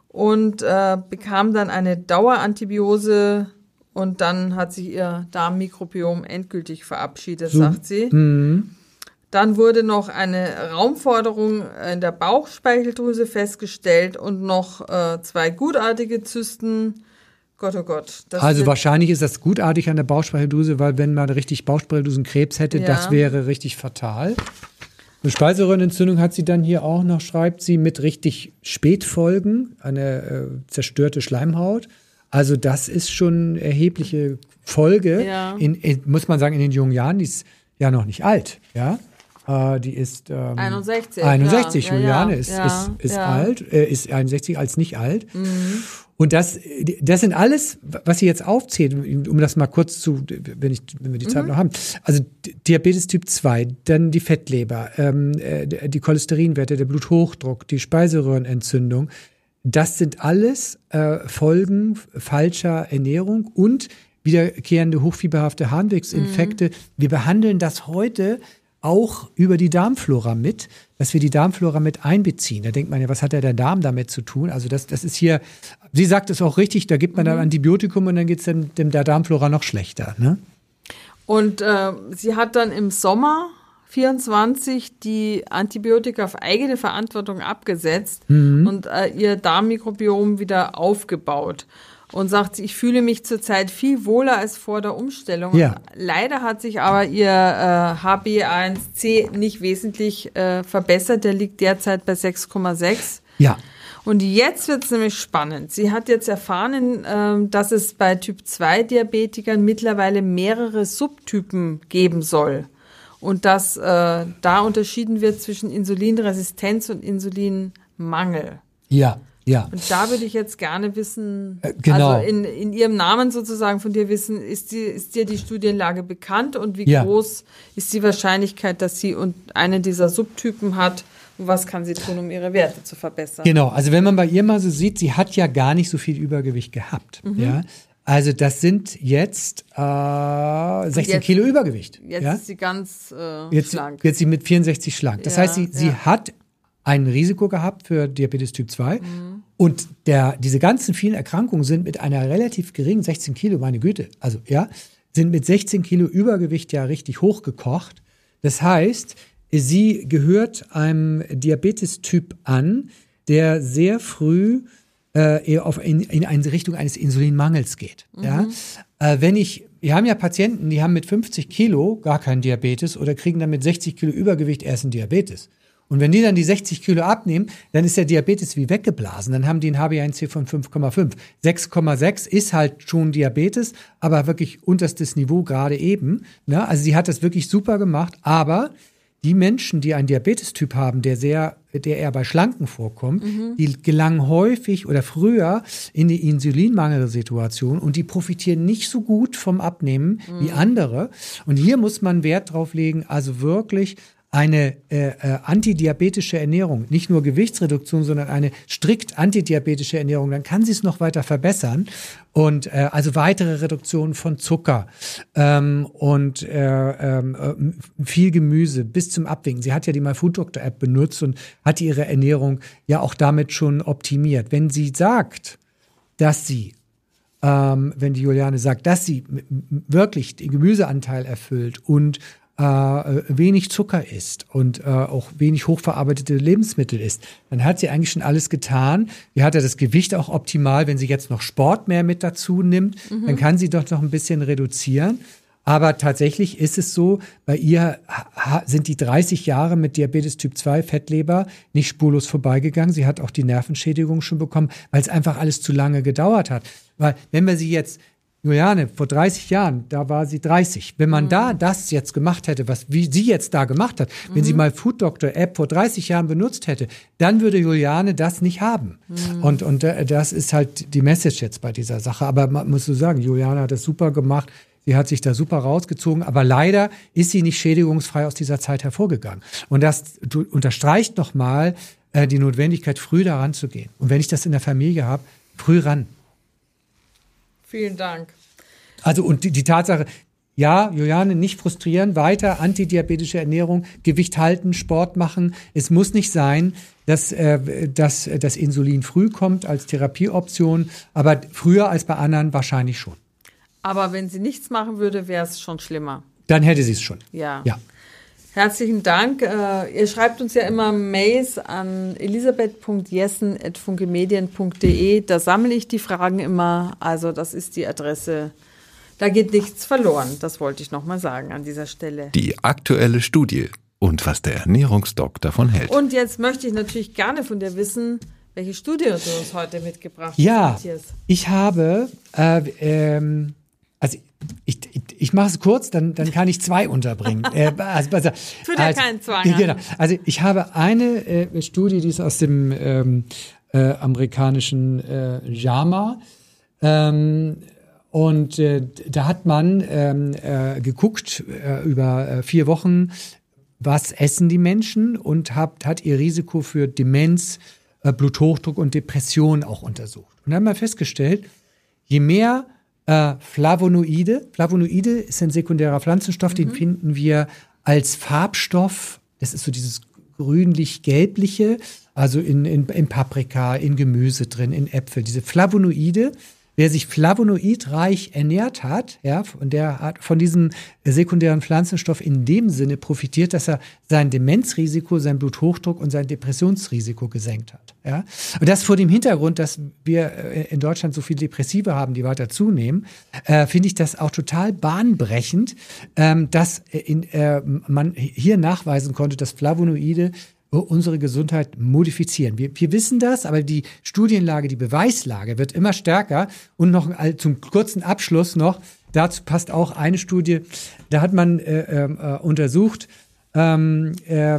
und äh, bekam dann eine Dauerantibiose und dann hat sich ihr Darmmikrobiom endgültig verabschiedet, so. sagt sie. Mhm. Dann wurde noch eine Raumforderung in der Bauchspeicheldrüse festgestellt und noch äh, zwei gutartige Zysten. Gott, oh Gott. Das also wahrscheinlich ist das gutartig an der Bauchspeicheldrüse, weil wenn man richtig Bauchspeicheldrüsenkrebs hätte, ja. das wäre richtig fatal. Eine Speiseröhrenentzündung hat sie dann hier auch noch, schreibt sie, mit richtig Spätfolgen, eine äh, zerstörte Schleimhaut. Also das ist schon eine erhebliche Folge, ja. in, in, muss man sagen, in den jungen Jahren. Die ist ja noch nicht alt, ja. Äh, die ist ähm, einundsechzig. einundsechzig, ja. Juliane ja, ist, ja, ist, ist ja. alt, äh, ist einundsechzig als nicht alt. Mhm. Und das, das sind alles, was sie jetzt aufzählt, um das mal kurz zu, wenn, ich, wenn wir die Zeit mhm. noch haben. Also Diabetes Typ zwei, dann die Fettleber, ähm, die Cholesterinwerte, der Bluthochdruck, die Speiseröhrenentzündung. Das sind alles äh, Folgen falscher Ernährung und wiederkehrende hochfieberhafte Harnwegsinfekte. Mhm. Wir behandeln das heute auch über die Darmflora mit, dass wir die Darmflora mit einbeziehen. Da denkt man ja, was hat ja der Darm damit zu tun? Also das, das ist hier, sie sagt es auch richtig, da gibt man mhm. dann Antibiotikum und dann geht es dem, dem der Darmflora noch schlechter. Ne? Und äh, sie hat dann im Sommer vierundzwanzig die Antibiotika auf eigene Verantwortung abgesetzt mhm. und äh, ihr Darmmikrobiom wieder aufgebaut. Und sagt sie, ich fühle mich zurzeit viel wohler als vor der Umstellung. Ja. Leider hat sich aber ihr äh, H b A eins C nicht wesentlich äh, verbessert. Der liegt derzeit bei sechs Komma sechs. Ja. Und jetzt wird es nämlich spannend. Sie hat jetzt erfahren, äh, dass es bei Typ zwei Diabetikern mittlerweile mehrere Subtypen geben soll. Und dass äh, da unterschieden wird zwischen Insulinresistenz und Insulinmangel. Ja. Ja. Und da würde ich jetzt gerne wissen, äh, genau. also in, in Ihrem Namen sozusagen von dir wissen, ist, die, ist dir die Studienlage bekannt und wie ja. groß ist die Wahrscheinlichkeit, dass sie und einen dieser Subtypen hat und was kann sie tun, um ihre Werte zu verbessern? Genau, also wenn man bei ihr mal so sieht, sie hat ja gar nicht so viel Übergewicht gehabt. Mhm. Ja? Also das sind jetzt äh, sechzehn jetzt, Kilo Übergewicht. Jetzt ja? ist sie ganz äh, jetzt, schlank. Jetzt sie mit vierundsechzig schlank. Das ja, heißt, sie, ja. sie hat ein Risiko gehabt für Diabetes Typ zwei. Mhm. Und der, diese ganzen vielen Erkrankungen sind mit einer relativ geringen sechzehn Kilo, meine Güte, also ja, sind mit sechzehn Kilo Übergewicht ja richtig hochgekocht. Das heißt, sie gehört einem Diabetes-Typ an, der sehr früh äh, eher auf in, in eine Richtung eines Insulinmangels geht. Mhm. Ja? Äh, wenn ich, wir haben ja Patienten, die haben mit fünfzig Kilo gar keinen Diabetes oder kriegen dann mit sechzig Kilo Übergewicht erst einen Diabetes. Und wenn die dann die sechzig Kilo abnehmen, dann ist der Diabetes wie weggeblasen. Dann haben die ein H b A eins C von fünf Komma fünf. sechs Komma sechs ist halt schon Diabetes, aber wirklich unterstes Niveau gerade eben. Ne? Also sie hat das wirklich super gemacht. Aber die Menschen, die einen Diabetestyp haben, der sehr, der eher bei Schlanken vorkommt, mhm. die gelangen häufig oder früher in die Insulinmangelsituation und die profitieren nicht so gut vom Abnehmen mhm. wie andere. Und hier muss man Wert drauf legen, also wirklich eine äh, äh, antidiabetische Ernährung, nicht nur Gewichtsreduktion, sondern eine strikt antidiabetische Ernährung, dann kann sie es noch weiter verbessern. Und äh, also weitere Reduktion von Zucker ähm, und äh, äh, viel Gemüse bis zum Abwinken. Sie hat ja die MyFoodDoctor-App benutzt und hat ihre Ernährung ja auch damit schon optimiert. Wenn sie sagt, dass sie Ähm, wenn die Juliane sagt, dass sie wirklich den Gemüseanteil erfüllt und äh, wenig Zucker isst und äh, auch wenig hochverarbeitete Lebensmittel isst, dann hat sie eigentlich schon alles getan. Sie hat ja das Gewicht auch optimal. Wenn sie jetzt noch Sport mehr mit dazu nimmt, mhm. dann kann sie doch noch ein bisschen reduzieren. Aber tatsächlich ist es so, bei ihr ha- sind die dreißig Jahre mit Diabetes Typ zwei, Fettleber, nicht spurlos vorbeigegangen. Sie hat auch die Nervenschädigung schon bekommen, weil es einfach alles zu lange gedauert hat. Weil wenn wir sie jetzt, Juliane, vor dreißig Jahren, da war sie dreißig. Wenn man mhm. da das jetzt gemacht hätte, was wie sie jetzt da gemacht hat, mhm. wenn sie mal MyFoodDoctor-App vor dreißig Jahren benutzt hätte, dann würde Juliane das nicht haben. Mhm. Und, und äh, das ist halt die Message jetzt bei dieser Sache. Aber man muss so sagen, Juliane hat das super gemacht. Sie hat sich da super rausgezogen, aber leider ist sie nicht schädigungsfrei aus dieser Zeit hervorgegangen. Und das unterstreicht nochmal äh, die Notwendigkeit, früh daran zu gehen. Und wenn ich das in der Familie habe, früh ran. Vielen Dank. Also und die, die Tatsache, ja, Juliane, nicht frustrieren, weiter antidiabetische Ernährung, Gewicht halten, Sport machen. Es muss nicht sein, dass, äh, dass das Insulin früh kommt als Therapieoption, aber früher als bei anderen wahrscheinlich schon. Aber wenn sie nichts machen würde, wäre es schon schlimmer. Dann hätte sie es schon. Ja. ja. Herzlichen Dank. Äh, ihr schreibt uns ja immer Mails an elisabeth punkt jessen at funkemedien punkt de. Da sammle ich die Fragen immer. Also das ist die Adresse. Da geht nichts verloren. Das wollte ich nochmal sagen an dieser Stelle. Die aktuelle Studie und was der Ernährungsdoc davon hält. Und jetzt möchte ich natürlich gerne von dir wissen, welche Studie du uns heute mitgebracht hast, ja, Matthias. Ich habe... Äh, ähm Also ich, ich, ich mache es kurz, dann, dann kann ich zwei unterbringen. äh, also, also, Tut ja also, keinen Zwang. Genau. Also ich habe eine äh, Studie, die ist aus dem ähm, äh, amerikanischen äh, JAMA. Ähm, und äh, da hat man ähm, äh, geguckt äh, über äh, vier Wochen, was essen die Menschen und hat, hat ihr Risiko für Demenz, äh, Bluthochdruck und Depression auch untersucht. Und dann haben wir festgestellt, je mehr Äh, Flavonoide. Flavonoide ist ein sekundärer Pflanzenstoff, mhm. den finden wir als Farbstoff. Das ist so dieses grünlich-gelbliche, also in, in, in Paprika, in Gemüse drin, in Äpfel. Diese Flavonoide, wer sich flavonoidreich ernährt hat, ja, und der hat von diesem sekundären Pflanzenstoff in dem Sinne profitiert, dass er sein Demenzrisiko, sein Bluthochdruck und sein Depressionsrisiko gesenkt hat. Ja. Und das vor dem Hintergrund, dass wir in Deutschland so viele Depressive haben, die weiter zunehmen, äh, finde ich das auch total bahnbrechend, ähm, dass in, äh, man hier nachweisen konnte, dass Flavonoide unsere Gesundheit modifizieren. Wir, wir wissen das, aber die Studienlage, die Beweislage wird immer stärker. Und noch zum kurzen Abschluss noch, dazu passt auch eine Studie, da hat man äh, äh, untersucht, ähm, äh,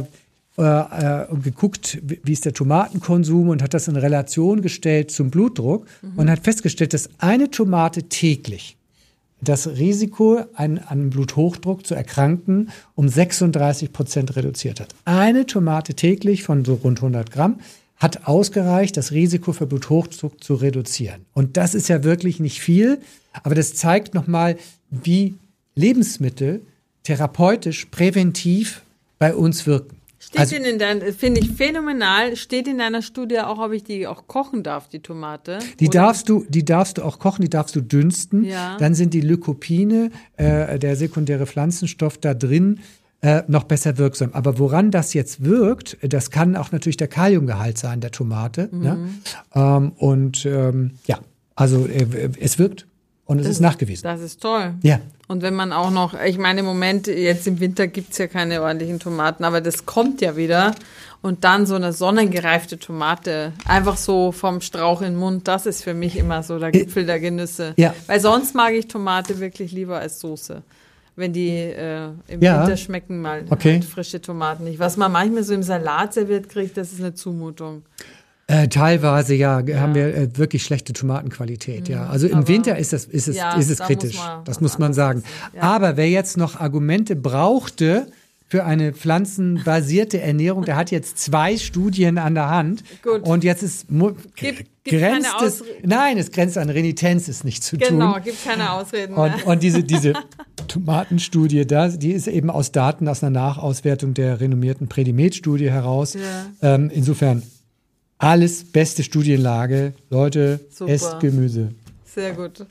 äh, geguckt, wie ist der Tomatenkonsum und hat das in Relation gestellt zum Blutdruck mhm. und hat festgestellt, dass eine Tomate täglich das Risiko, an, an Bluthochdruck zu erkranken, um sechsunddreißig Prozent reduziert hat. Eine Tomate täglich von so rund hundert Gramm hat ausgereicht, das Risiko für Bluthochdruck zu reduzieren. Und das ist ja wirklich nicht viel, aber das zeigt nochmal, wie Lebensmittel therapeutisch, präventiv bei uns wirken. Steht also, in dein, finde ich phänomenal, steht in deiner Studie auch, ob ich die auch kochen darf, die Tomate? Die Oder? darfst du, die darfst du auch kochen, die darfst du dünsten. Ja. Dann sind die Lycopine, äh, der sekundäre Pflanzenstoff da drin, äh, noch besser wirksam. Aber woran das jetzt wirkt, das kann auch natürlich der Kaliumgehalt sein, der Tomate. Mhm. Ne? Ähm, und ähm, ja, also äh, es wirkt. Und es das, ist nachgewiesen. Das ist toll. Ja. Und wenn man auch noch, ich meine im Moment, jetzt im Winter gibt's ja keine ordentlichen Tomaten, aber das kommt ja wieder. Und dann so eine sonnengereifte Tomate, einfach so vom Strauch in den Mund, das ist für mich immer so der Gipfel der Genüsse. Ja. Weil sonst mag ich Tomate wirklich lieber als Soße. Wenn die äh, im ja. Winter schmecken mal okay. halt frische Tomaten nicht. Was man manchmal so im Salat serviert kriegt, das ist eine Zumutung. Äh, teilweise, ja, ja. haben wir äh, wirklich schlechte Tomatenqualität, mhm. ja. Also im Aber, Winter ist das, ist es, ja, ist es da kritisch. Muss man das muss man sagen. Ja. Aber wer jetzt noch Argumente brauchte für eine pflanzenbasierte Ernährung. Der hat jetzt zwei Studien an der Hand. Gut. Und jetzt ist mu- Gibt- gibt grenzt keine es, Ausre- nein, es grenzt an Renitenz, es nicht zu tun. Genau, gibt keine Ausreden mehr. Und, und diese, diese Tomatenstudie, da, die ist eben aus Daten aus einer Nachauswertung der renommierten Predimed-Studie heraus. Ja. Ähm, insofern alles beste Studienlage. Leute, Super. esst Gemüse. Sehr gut.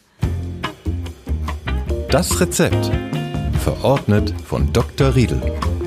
Das Rezept. Verordnet von Doktor Riedel.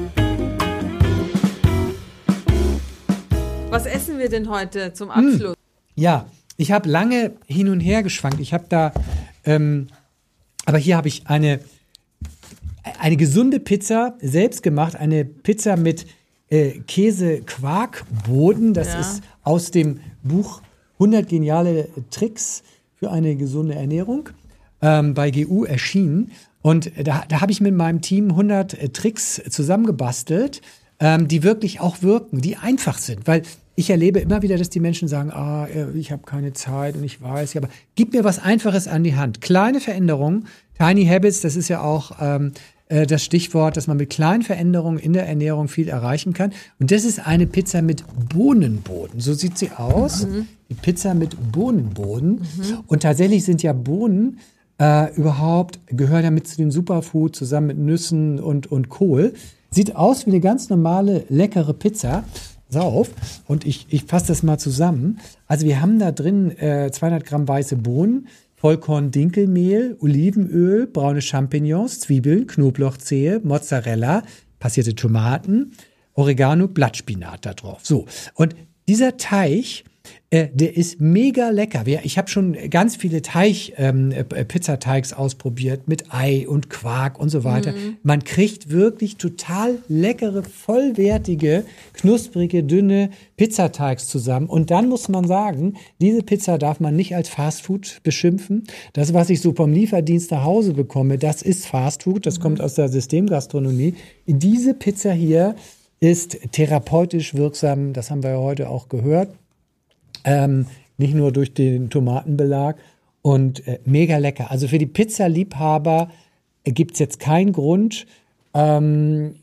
Was essen wir denn heute zum Abschluss? Ja, ich habe lange hin und her geschwankt. Ich habe da, ähm, aber hier habe ich eine, eine gesunde Pizza, selbst gemacht, eine Pizza mit äh, Käse-Quark-Boden. Das Ja. ist aus dem Buch hundert geniale Tricks für eine gesunde Ernährung ähm, bei G U erschienen. Und da, da habe ich mit meinem Team hundert äh, Tricks zusammengebastelt, ähm, die wirklich auch wirken, die einfach sind. Weil ich erlebe immer wieder, dass die Menschen sagen, ah, ich habe keine Zeit und ich weiß, ja, aber gib mir was Einfaches an die Hand. Kleine Veränderungen, Tiny Habits, das ist ja auch ähm, äh, das Stichwort, dass man mit kleinen Veränderungen in der Ernährung viel erreichen kann. Und das ist eine Pizza mit Bohnenboden. So sieht sie aus. Mhm. Die Pizza mit Bohnenboden. Mhm. Und tatsächlich sind ja Bohnen äh, überhaupt, gehören ja mit zu den Superfood zusammen mit Nüssen und, und Kohl. Sieht aus wie eine ganz normale, leckere Pizza. Auf. Und ich, ich fasse das mal zusammen. Also wir haben da drin äh, zweihundert Gramm weiße Bohnen, Vollkorn-Dinkelmehl, Olivenöl, braune Champignons, Zwiebeln, Knoblauchzehe, Mozzarella, passierte Tomaten, Oregano, Blattspinat da drauf. So, und dieser Teig, äh, der ist mega lecker. Wir, ich habe schon ganz viele Teig, ähm, äh, Pizzateigs ausprobiert mit Ei und Quark und so weiter. Mhm. Man kriegt wirklich total leckere, vollwertige, knusprige, dünne Pizzateigs zusammen. Und dann muss man sagen, diese Pizza darf man nicht als Fastfood beschimpfen. Das, was ich so vom Lieferdienst nach Hause bekomme, das ist Fastfood. Das mhm. kommt aus der Systemgastronomie. Diese Pizza hier ist therapeutisch wirksam. Das haben wir ja heute auch gehört. Ähm, nicht nur durch den Tomatenbelag und äh, mega lecker. Also für die Pizzaliebhaber äh, gibt es jetzt keinen Grund, ähm,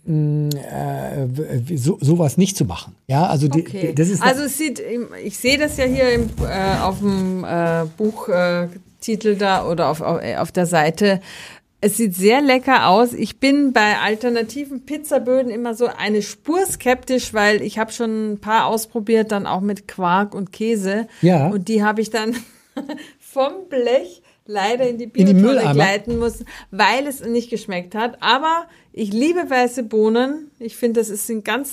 äh, so, sowas nicht zu machen. Ja, also die, okay. das ist also es sieht, ich sehe das ja hier im, äh, auf dem äh, Buchtitel äh, da oder auf, auf, auf der Seite. Es sieht sehr lecker aus. Ich bin bei alternativen Pizzaböden immer so eine Spur skeptisch, weil ich habe schon ein paar ausprobiert, dann auch mit Quark und Käse. Ja. Und die habe ich dann vom Blech leider in die Biotonne gleiten müssen, weil es nicht geschmeckt hat. Aber ich liebe weiße Bohnen. Ich finde, das sind ganz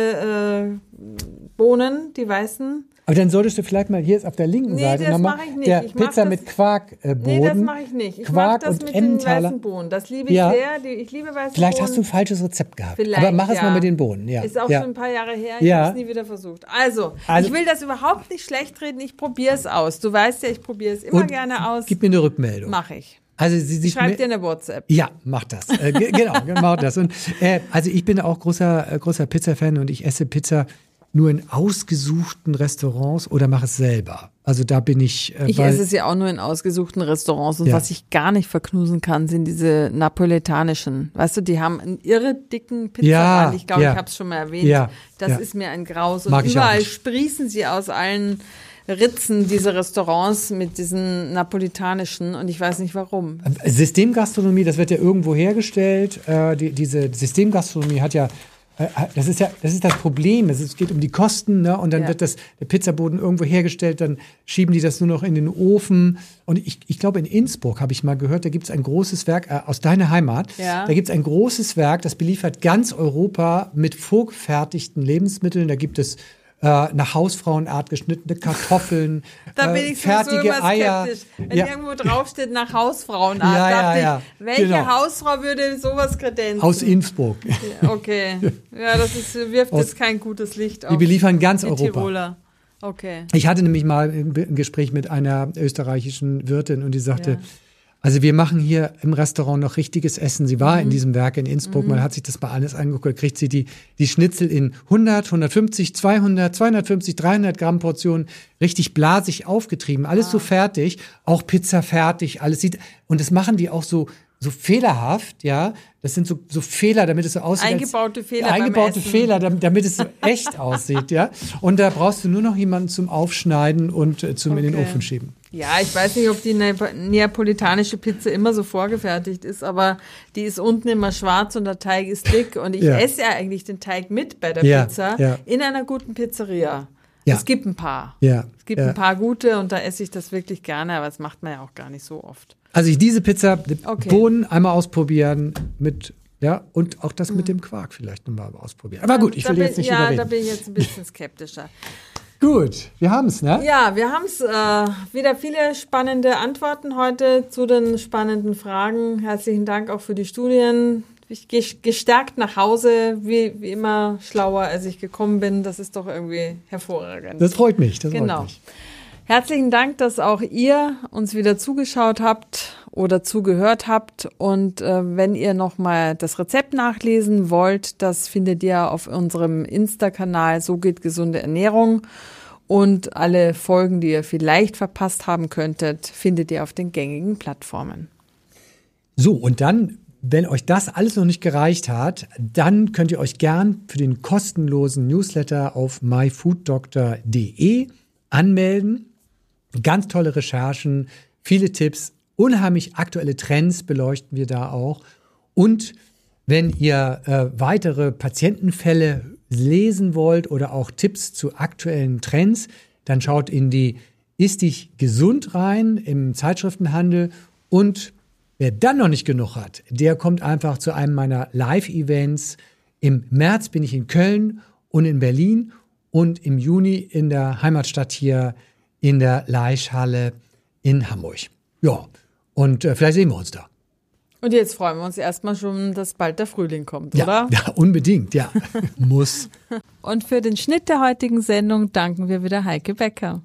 tolle äh, Bohnen, die weißen. Aber dann solltest du vielleicht mal, hier ist auf der linken nee, Seite das nochmal mach ich nicht. der ich mach Pizza das, mit Quarkboden. Nee, das mache ich nicht. Ich Quark mache das und mit Emmentaler. den weißen Bohnen. Das liebe ich Ja. sehr. Die, ich liebe weiße Vielleicht Bohnen. hast du ein falsches Rezept gehabt. Vielleicht, aber mach es ja. mal mit den Bohnen. Ja. Ist auch ja. schon ein paar Jahre her. Ich Ja. habe es nie wieder versucht. Also, Also- ich will das überhaupt nicht schlecht reden. Ich probiere es aus. Du weißt ja, ich probiere es immer Und gerne aus. Gib mir eine Rückmeldung. Mache ich. Also sie sich Schreib dir eine WhatsApp. Ja, mach das. Äh, ge- genau, mach das. Und, äh, also ich bin auch großer, äh, großer Pizza-Fan und ich esse Pizza nur in ausgesuchten Restaurants oder mache es selber. Also da bin ich. Äh, Ich weil, esse es ja auch nur in ausgesuchten Restaurants und Ja. was ich gar nicht verknusen kann, sind diese napoletanischen. Weißt du, die haben einen irre dicken Pizzarand. Ja, ich glaube, ja. ich habe es schon mal erwähnt. Ja, das ja. ist mir ein Graus. Und Mag ich auch überall nicht. sprießen sie aus allen Ritzen diese Restaurants mit diesen napolitanischen und ich weiß nicht warum. Systemgastronomie, das wird ja irgendwo hergestellt. Äh, die, diese Systemgastronomie hat ja, äh, das ist ja, das ist das Problem. Es ist- es geht um die Kosten, ne? Und dann Ja. wird das der Pizzaboden irgendwo hergestellt, dann schieben die das nur noch in den Ofen. Und ich, ich glaube, in Innsbruck habe ich mal gehört, da gibt es ein großes Werk äh, aus deiner Heimat. Ja. Da gibt es ein großes Werk, das beliefert ganz Europa mit vorgefertigten Lebensmitteln. Da gibt es äh, nach Hausfrauenart geschnittene Kartoffeln, Da bin äh, ich sowieso fertige immer Eier. skeptisch. Wenn Ja. irgendwo draufsteht nach Hausfrauenart, Ja, ja, dachte ja. ich, welche Genau. Hausfrau würde sowas kredenzen? Aus Innsbruck. Okay. Ja, das ist, wirft Aus- jetzt kein gutes Licht auf Die beliefern ganz die Europa. Tiroler. Okay. Ich hatte nämlich mal ein ein Gespräch mit einer österreichischen Wirtin und die sagte, Ja. also wir machen hier im Restaurant noch richtiges Essen. Sie war Mhm. in diesem Werk in Innsbruck, man hat sich das mal alles angeguckt, kriegt sie die, die Schnitzel in hundert, hundertfünfzig, zweihundert, zweihundertfünfzig, dreihundert Gramm Portionen richtig blasig aufgetrieben, alles Ah. so fertig, auch Pizza fertig, alles sieht, und das machen die auch so so fehlerhaft, ja. Das sind so, so Fehler, damit es so aussieht. Eingebaute als, Fehler. Eingebaute beim Essen. Fehler, damit, damit es so echt aussieht, ja. Und da brauchst du nur noch jemanden zum Aufschneiden und äh, zum okay. in den Ofen schieben. Ja, ich weiß nicht, ob die ne- neapolitanische Pizza immer so vorgefertigt ist, aber die ist unten immer schwarz und der Teig ist dick. Und ich ja. esse ja eigentlich den Teig mit bei der ja, Pizza ja. in einer guten Pizzeria. Ja. Es gibt ein paar. Ja. Es gibt ja. ein paar gute und da esse ich das wirklich gerne, aber das macht man ja auch gar nicht so oft. Also ich diese Pizza, okay. Bohnen einmal ausprobieren mit, ja, und auch das mit dem Quark vielleicht nochmal ausprobieren. Aber gut, ich will bin, jetzt nicht ja, überreden. Ja, da bin ich jetzt ein bisschen skeptischer. Gut, wir haben es, ne? Ja, wir haben es. Äh, wieder viele spannende Antworten heute zu den spannenden Fragen. Herzlichen Dank auch für die Studien. Ich gehe gestärkt nach Hause, wie, wie immer schlauer, als ich gekommen bin. Das ist doch irgendwie hervorragend. Das freut mich, das genau. freut mich. Herzlichen Dank, dass auch ihr uns wieder zugeschaut habt oder zugehört habt. Und äh, wenn ihr nochmal das Rezept nachlesen wollt, das findet ihr auf unserem Insta-Kanal So geht gesunde Ernährung. Und alle Folgen, die ihr vielleicht verpasst haben könntet, findet ihr auf den gängigen Plattformen. So, und dann, wenn euch das alles noch nicht gereicht hat, dann könnt ihr euch gern für den kostenlosen Newsletter auf my food doctor punkt de anmelden. Ganz tolle Recherchen, viele Tipps, unheimlich aktuelle Trends beleuchten wir da auch. Und wenn ihr äh, weitere Patientenfälle lesen wollt oder auch Tipps zu aktuellen Trends, dann schaut in die Ist dich gesund rein im Zeitschriftenhandel. Und wer dann noch nicht genug hat, der kommt einfach zu einem meiner Live-Events. Im März bin ich in Köln und in Berlin und im Juni in der Heimatstadt hier in der Laischhalle in Hamburg. Ja, und äh, vielleicht sehen wir uns da. Und jetzt freuen wir uns erstmal schon, dass bald der Frühling kommt, ja, oder? Ja, unbedingt, ja. Muss. Und für den Schnitt der heutigen Sendung danken wir wieder Heike Becker.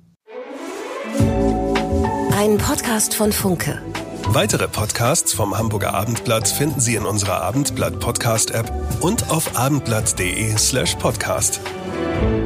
Ein Podcast von Funke. Weitere Podcasts vom Hamburger Abendblatt finden Sie in unserer Abendblatt-Podcast-App und auf abendblatt punkt de slash podcast.